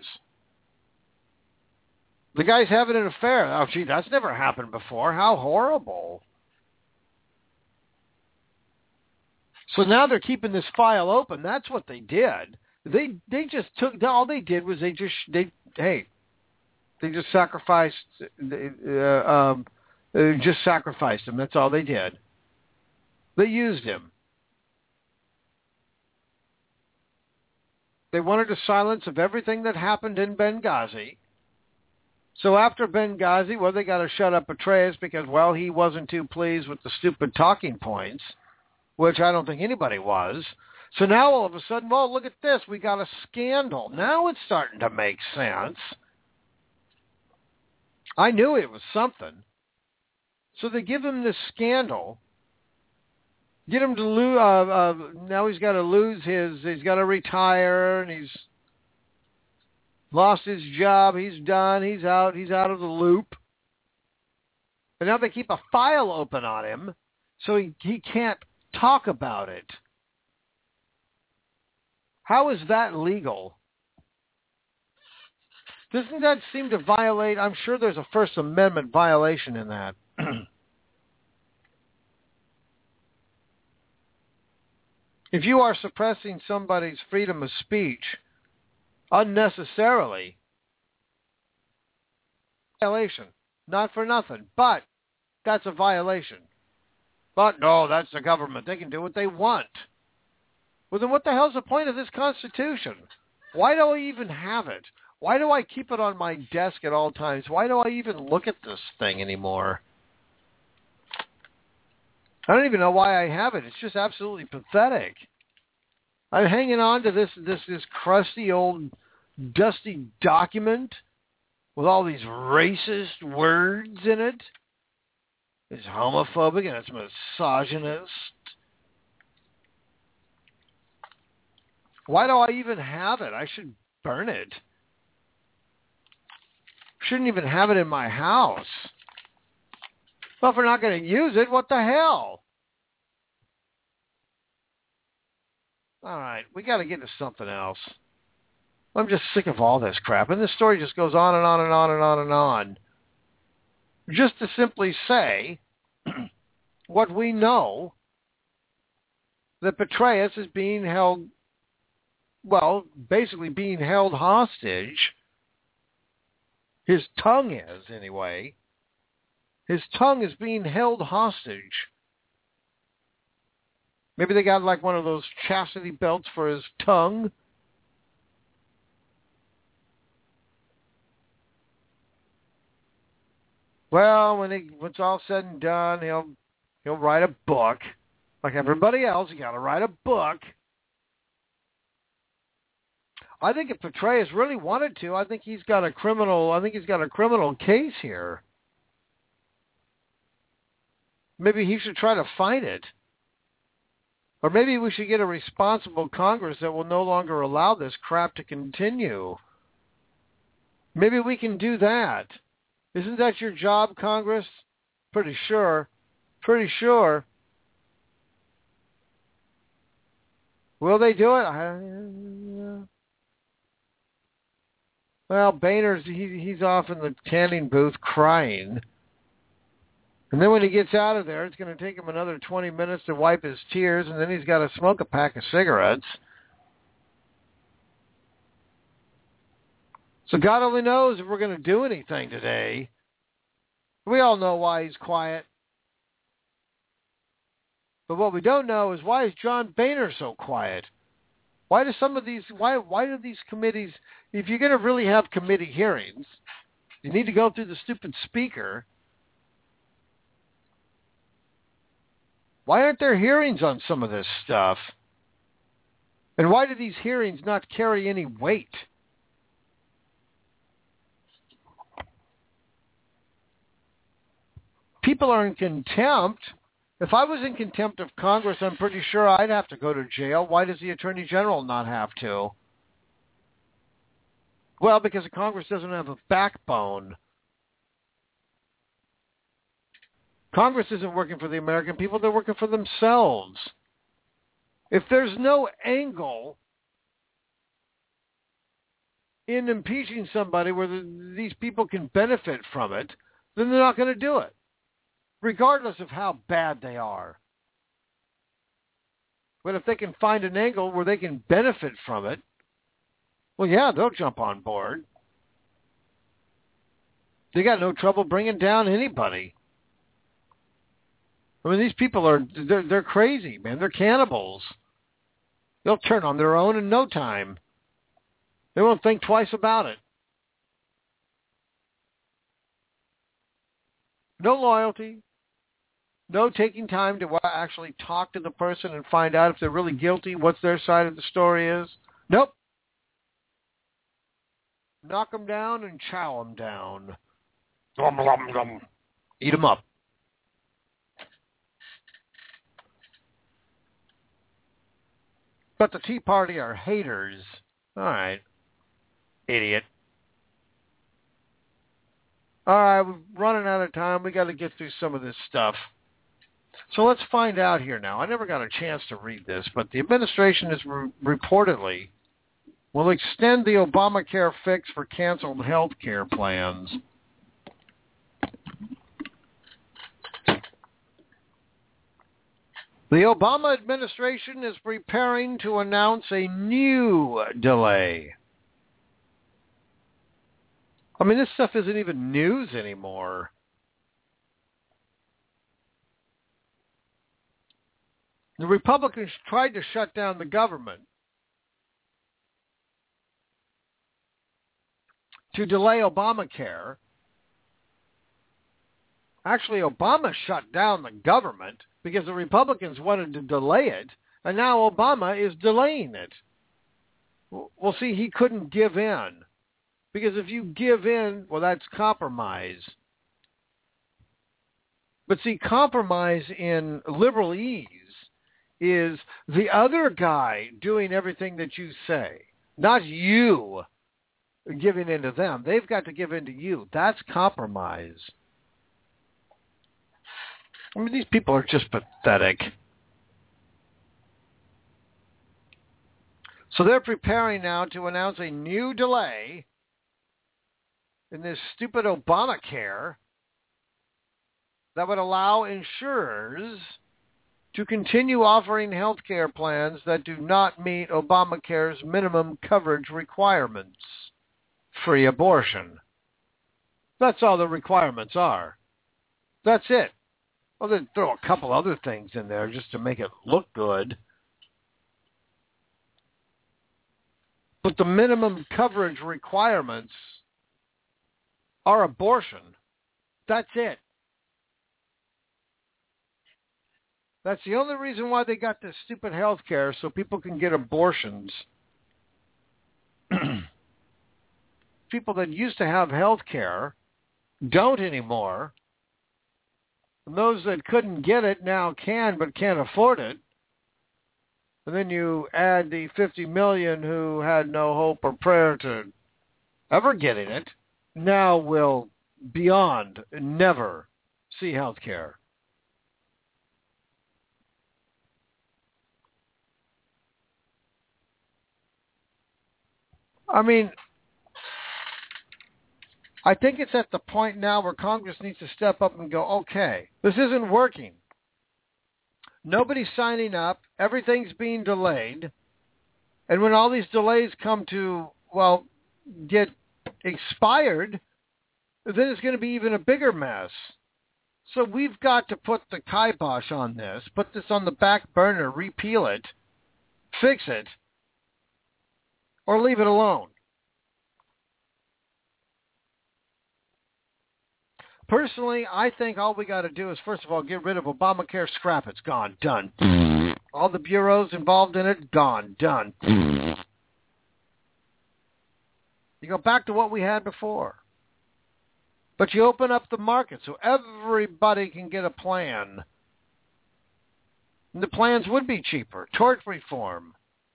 The guy's having an affair. Oh, gee, that's never happened before. How horrible. So now they're keeping this file open. That's what they did. They they just took, all they did was they just, they hey, they just sacrificed, uh, um, uh, just sacrificed him. That's all they did. They used him. They wanted a silence of everything that happened in Benghazi. So after Benghazi, well, they got to shut up Petraeus because, well, he wasn't too pleased with the stupid talking points, which I don't think anybody was. So now all of a sudden, well, look at this. We got a scandal. Now it's starting to make sense. I knew it was something. So they give him this scandal. Get him to lose. Uh, uh, now he's got to lose his, he's got to retire, and he's lost his job. He's done. He's out. He's out of the loop. And now they keep a file open on him, so he, he can't talk about it. How is that legal? Doesn't that seem to violate? I'm sure there's a First Amendment violation in that. If you are suppressing somebody's freedom of speech unnecessarily, violation. Not for nothing, but that's a violation. But no, that's the government. They can do what they want. Well, then what the hell's the point of this Constitution? Why do I even have it? Why do I keep it on my desk at all times? Why do I even look at this thing anymore? I don't even know why I have it. It's just absolutely pathetic. I'm hanging on to this this this crusty old dusty document with all these racist words in it. It's homophobic and it's misogynist. Why do I even have it? I should burn it. Shouldn't even have it in my house. Well, if we're not going to use it, what the hell? All right, we got to get to something else. I'm just sick of all this crap. And this story just goes on and on and on and on and on. Just to simply say what we know, that Petraeus is being held, well, basically being held hostage. His tongue is, anyway. His tongue is being held hostage. Maybe they got like one of those chastity belts for his tongue. Well, when, he, when it's all said and done, he'll he'll write a book. Like everybody else, you got to write a book. I think if Petraeus really wanted to, I think he's got a criminal. I think he's got a criminal case here. Maybe he should try to fight it. Or maybe we should get a responsible Congress that will no longer allow this crap to continue. Maybe we can do that. Isn't that your job, Congress? Pretty sure. Pretty sure. Will they do it? I, uh, well, Boehner's, he, he's off in the canning booth crying. And then when he gets out of there, it's going to take him another twenty minutes to wipe his tears, and then he's got to smoke a pack of cigarettes. So God only knows if we're going to do anything today. We all know why he's quiet. But what we don't know is why is John Boehner so quiet? Why do some of these, why, why do these committees, if you're going to really have committee hearings, you need to go through the stupid speaker. Why aren't there hearings on some of this stuff? And why do these hearings not carry any weight? People are in contempt. If I was in contempt of Congress, I'm pretty sure I'd have to go to jail. Why does the Attorney General not have to? Well, because the Congress doesn't have a backbone. Congress isn't working for the American people. They're working for themselves. If there's no angle in impeaching somebody where the, these people can benefit from it, then they're not going to do it, regardless of how bad they are. But if they can find an angle where they can benefit from it, well, yeah, they'll jump on board. They got no trouble bringing down anybody. I mean, these people are, they're, they're crazy, man. They're cannibals. They'll turn on their own in no time. They won't think twice about it. No loyalty. No taking time to actually talk to the person and find out if they're really guilty, what their side of the story is. Nope. Knock them down and chow them down. Glum, glum, glum. Eat them up. But the Tea Party are haters. All right. Idiot. All right, we're running out of time. We got to get through some of this stuff. So let's find out here now. I never got a chance to read this, but the administration is re- reportedly will extend the Obamacare fix for canceled health care plans. The Obama administration is preparing to announce a new delay. I mean, this stuff isn't even news anymore. The Republicans tried to shut down the government to delay Obamacare. Actually, Obama shut down the government because the Republicans wanted to delay it, and now Obama is delaying it. Well, see, he couldn't give in. Because if you give in, well, that's compromise. But see, compromise in liberalese is the other guy doing everything that you say, not you giving in to them. They've got to give in to you. That's compromise. I mean, these people are just pathetic. So they're preparing now to announce a new delay in this stupid Obamacare that would allow insurers to continue offering health care plans that do not meet Obamacare's minimum coverage requirements. Free abortion. That's all the requirements are. That's it. Well, then throw a couple other things in there just to make it look good. But the minimum coverage requirements are abortion. That's it. That's the only reason why they got this stupid health care, so people can get abortions. People that used to have health care don't anymore. And those that couldn't get it now can, but can't afford it. And then you add the fifty million who had no hope or prayer to ever getting it, now will beyond never see health care. I mean, I think it's at the point now where Congress needs to step up and go, okay, this isn't working. Nobody's signing up. Everything's being delayed. And when all these delays come to, well, get expired, then it's going to be even a bigger mess. So we've got to put the kibosh on this, put this on the back burner, repeal it, fix it, or leave it alone. Personally, I think all we got to do is, first of all, get rid of Obamacare, scrap it. It's gone, done. All the bureaus involved in it, gone, done. You go back to what we had before. But you open up the market so everybody can get a plan. And the plans would be cheaper. Tort reform.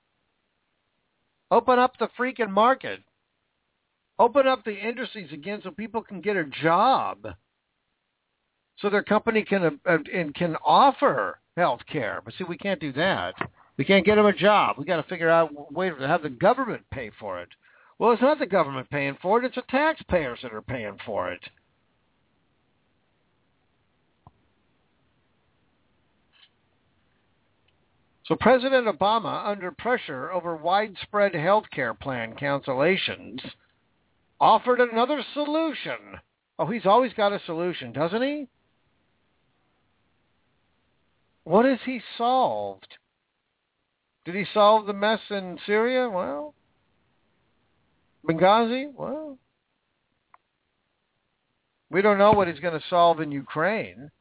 Open up the freaking market. Open up the industries again so people can get a job. So their company can uh, and can offer health care. But see, we can't do that. We can't get them a job. We got to figure out a way to have the government pay for it. Well, it's not the government paying for it. It's the taxpayers that are paying for it. So President Obama, under pressure over widespread health care plan cancellations, offered another solution. Oh, he's always got a solution, doesn't he? What has he solved? Did he solve the mess in Syria? Well, Benghazi? Well, we don't know what he's going to solve in Ukraine.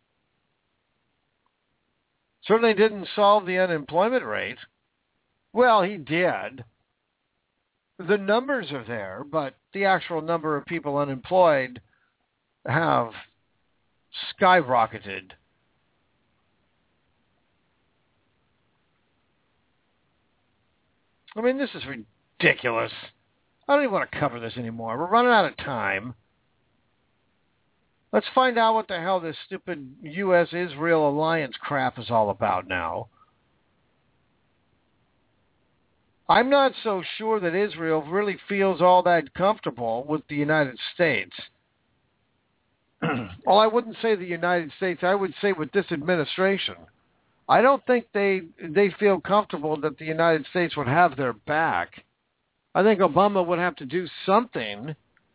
Certainly didn't solve the unemployment rate. Well, he did. The numbers are there, but the actual number of people unemployed have skyrocketed. I mean, this is ridiculous. I don't even want to cover this anymore. We're running out of time. Let's find out what the hell this stupid U S Israel alliance crap is all about now. I'm not so sure that Israel really feels all that comfortable with the United States. Well, I wouldn't say the United States. I would say with this administration. I don't think they they feel comfortable that the United States would have their back. I think Obama would have to do something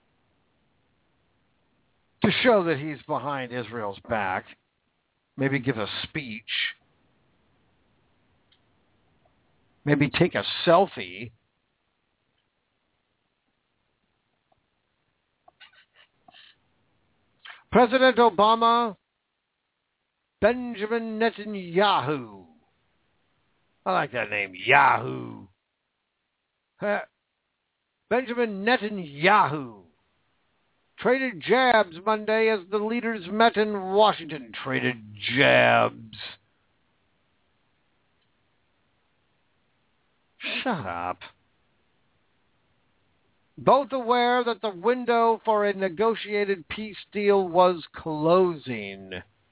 to show that he's behind Israel's back. Maybe give a speech. Maybe take a selfie. President Obama, Benjamin Netanyahu. I like that name, Yahoo. Uh, Benjamin Netanyahu traded jabs Monday as the leaders met in Washington. Traded jabs. Shut up. Both aware that the window for a negotiated peace deal was closing.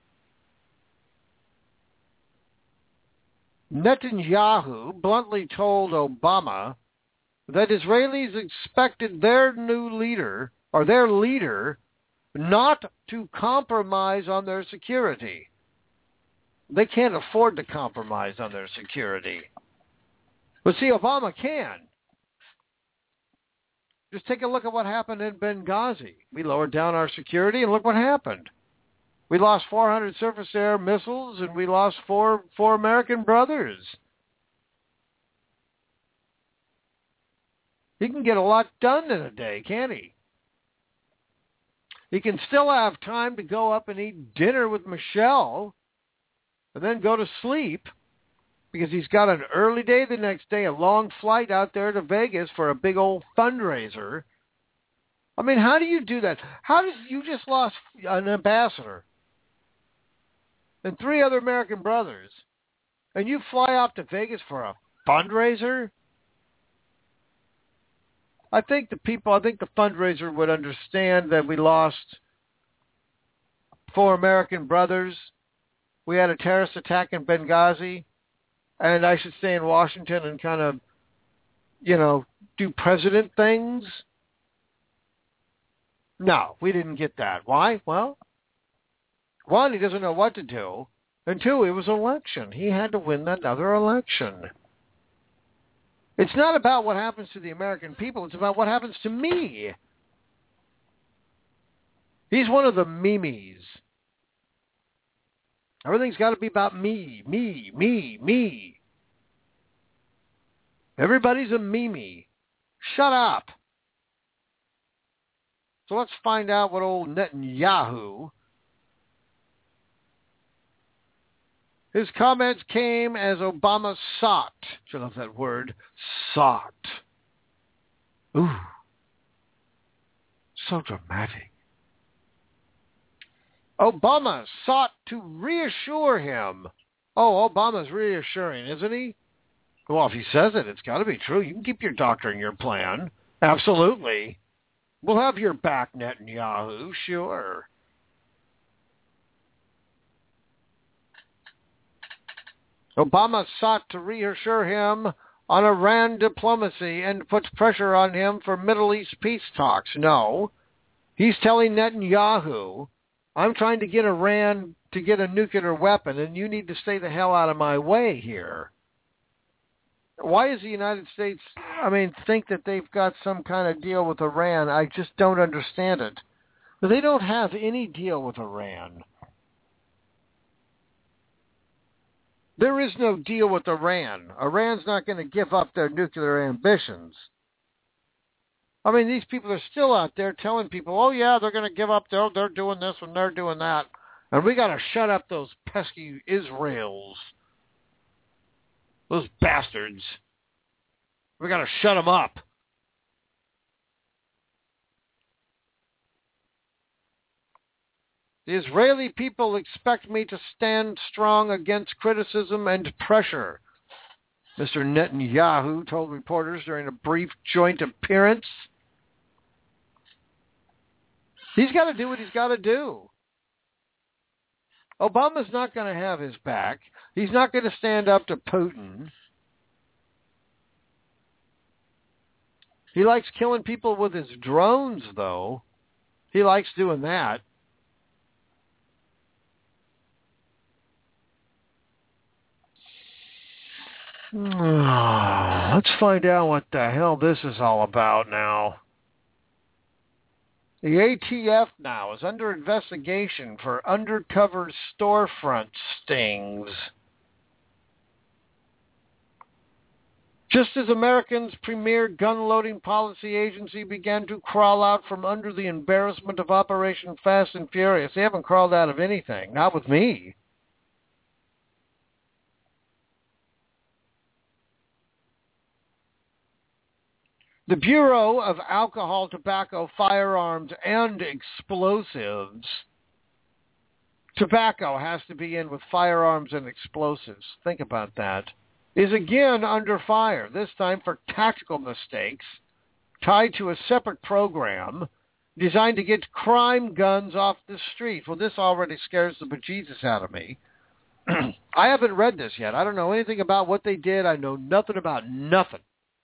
Netanyahu bluntly told Obama that Israelis expected their new leader, or their leader, not to compromise on their security. They can't afford to compromise on their security. But see, Obama can. Just take a look at what happened in Benghazi. We lowered down our security, and look what happened. We lost four hundred surface-air missiles, and we lost four four American brothers. He can get a lot done in a day, can't he? He can still have time to go up and eat dinner with Michelle and then go to sleep because he's got an early day the next day, a long flight out there to Vegas for a big old fundraiser. I mean, how do you do that? How does you just lost an ambassador and three other American brothers, and you fly out to Vegas for a fundraiser? I think the people, I think the fundraiser would understand that we lost four American brothers. We had a terrorist attack in Benghazi, and I should stay in Washington and kind of, you know, do president things. No, we didn't get that. Why? Well, one, he doesn't know what to do. And two, it was an election. He had to win another election. It's not about what happens to the American people. It's about what happens to me. He's one of the memes. Everything's got to be about me, me, me, me. Everybody's a meme. Shut up. So let's find out what old Netanyahu... His comments came as Obama sought. I love that word, sought. Ooh, so dramatic. Obama sought to reassure him. Oh, Obama's reassuring, isn't he? Well, if he says it, it's got to be true. You can keep your doctor and your plan. Absolutely. We'll have your back, Netanyahu, sure. Obama sought to reassure him on Iran diplomacy and put pressure on him for Middle East peace talks. No. He's telling Netanyahu, I'm trying to get Iran to get a nuclear weapon, and you need to stay the hell out of my way here. Why does the United States, I mean, think that they've got some kind of deal with Iran? I just don't understand it. But they don't have any deal with Iran. There is no deal with Iran. Iran's not going to give up their nuclear ambitions. I mean, these people are still out there telling people, oh, yeah, they're going to give up. They're, they're doing this and they're doing that. And we got to shut up those pesky Israels. Those bastards. We got to shut them up. The Israeli people expect me to stand strong against criticism and pressure, Mister Netanyahu told reporters during a brief joint appearance. He's got to do what he's got to do. Obama's not going to have his back. He's not going to stand up to Putin. He likes killing people with his drones, though. He likes doing that. Let's find out what the hell this is all about now. The A T F now is under investigation for undercover storefront stings. Just as America's premier gun-loading policy agency began to crawl out from under the embarrassment of Operation Fast and Furious, they haven't crawled out of anything, not with me. The Bureau of Alcohol, Tobacco, Firearms, and Explosives. Tobacco has to be in with firearms and explosives. Think about that. Is again under fire, this time for tactical mistakes tied to a separate program designed to get crime guns off the street. Well, this already scares the bejesus out of me. I haven't read this yet. I don't know anything about what they did. I know nothing about nothing.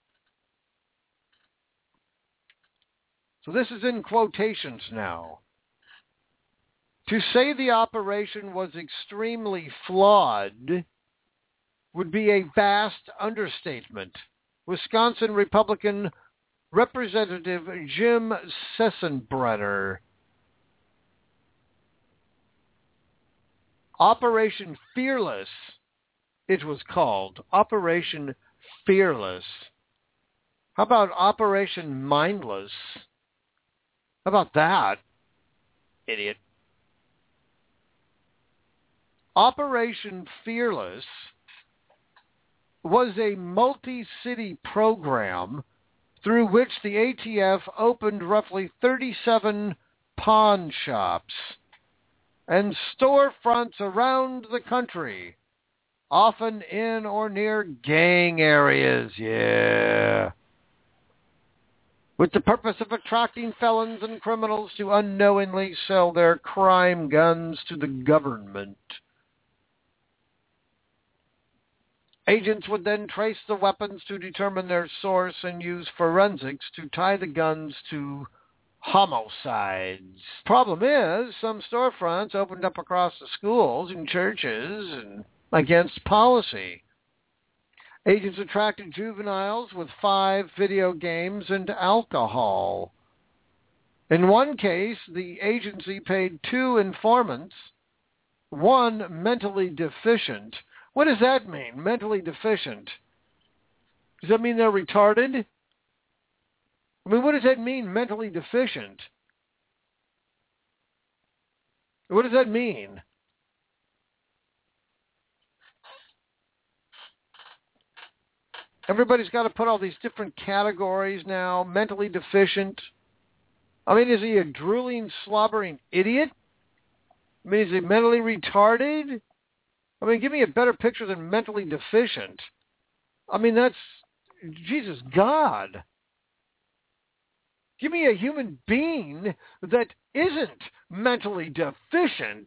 So this is in quotations now. To say the operation was extremely flawed would be a vast understatement. Wisconsin Republican Representative Jim Sessenbrenner. Operation Fearless, it was called. Operation Fearless. How about Operation Mindless? How about that, idiot? Operation Fearless was a multi-city program through which the A T F opened roughly thirty-seven pawn shops and storefronts around the country, often in or near gang areas, yeah, with the purpose of attracting felons and criminals to unknowingly sell their crime guns to the government. Agents would then trace the weapons to determine their source and use forensics to tie the guns to homicides. Problem is, some storefronts opened up across the schools and churches and against policy. Agents attracted juveniles with five video games and alcohol. In one case, the agency paid two informants, one mentally deficient. What does that mean, mentally deficient? Does that mean they're retarded? I mean, what does that mean, mentally deficient? What does that mean? Everybody's got to put all these different categories now. Mentally deficient. I mean, is he a drooling, slobbering idiot? I mean, is he mentally retarded? I mean, give me a better picture than mentally deficient. I mean, that's, Jesus God. Give me a human being that isn't mentally deficient.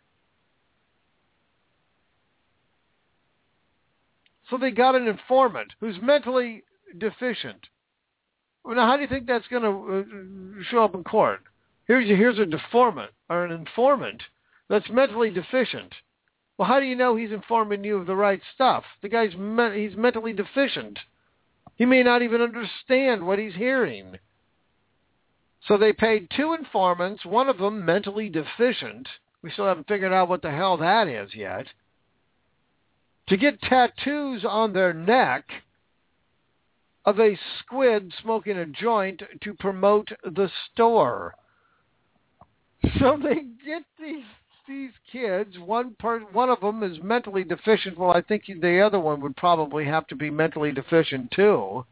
So they got an informant who's mentally deficient. Well, now, how do you think that's going to uh, show up in court? Here's a, here's a deformant or an informant that's mentally deficient. Well, how do you know he's informing you of the right stuff? The guy's me- he's mentally deficient. He may not even understand what he's hearing. So they paid two informants, one of them mentally deficient. We still haven't figured out what the hell that is yet. To get tattoos on their neck of a squid smoking a joint to promote the store. So they get these these kids. One part, one of them is mentally deficient. Well, I think the other one would probably have to be mentally deficient too.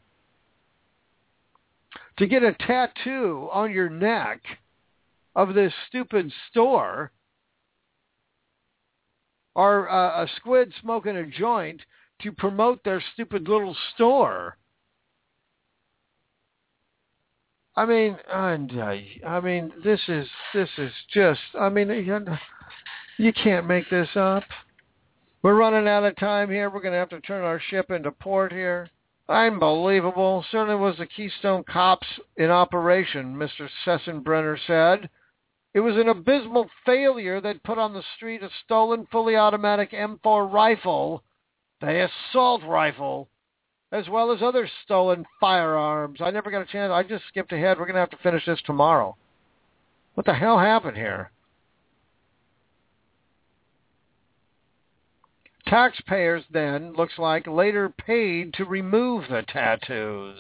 To get a tattoo on your neck of this stupid store, or uh, a squid smoking a joint to promote their stupid little store. I mean, and uh, I mean, this is this is just. I mean, you can't make this up. We're running out of time here. We're going to have to turn our ship into port here. Unbelievable. Certainly was the Keystone Cops in operation, Mister Sessenbrenner said. It was an abysmal failure that put on the street a stolen fully automatic M four rifle, the assault rifle, as well as other stolen firearms. I never got a chance. I just skipped ahead. We're going to have to finish this tomorrow. What the hell happened here? Taxpayers then, looks like, later paid to remove the tattoos.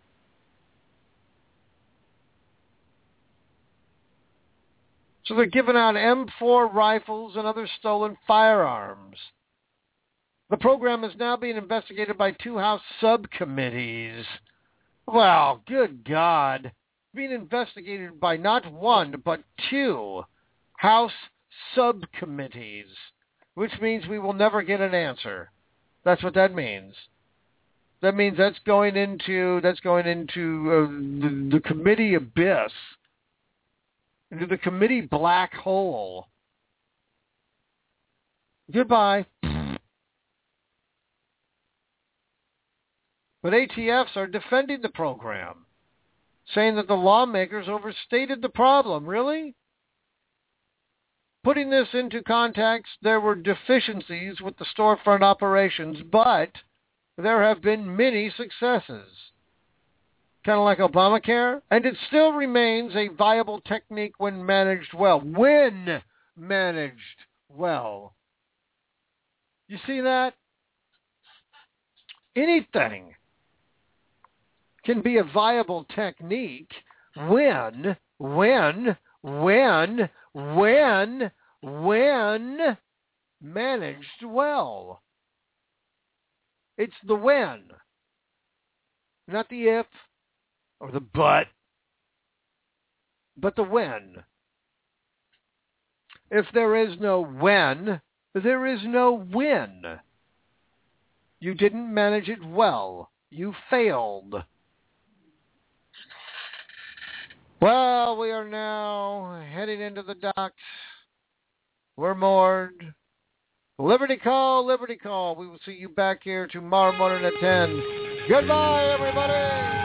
So they're giving out M four rifles and other stolen firearms. The program is now being investigated by two House subcommittees. Well, good God. Being investigated by not one, but two House subcommittees, which means we will never get an answer. That's what that means. That means that's going into, that's going into uh, the, the committee abyss. Into the committee black hole. Goodbye. But A T Fs are defending the program, saying that the lawmakers overstated the problem. Really? Putting this into context, there were deficiencies with the storefront operations, but there have been many successes. Kind of like Obamacare, and it still remains a viable technique when managed well. When managed well. You see that? Anything can be a viable technique when, when, when, when, when managed well. It's the when, not the if, or the but, but the when. If there is no when, there is no win. You didn't manage it well. You failed. Well, we are now heading into the docks. We're moored. Liberty call, liberty call. We will see you back here tomorrow morning at ten. Goodbye, everybody.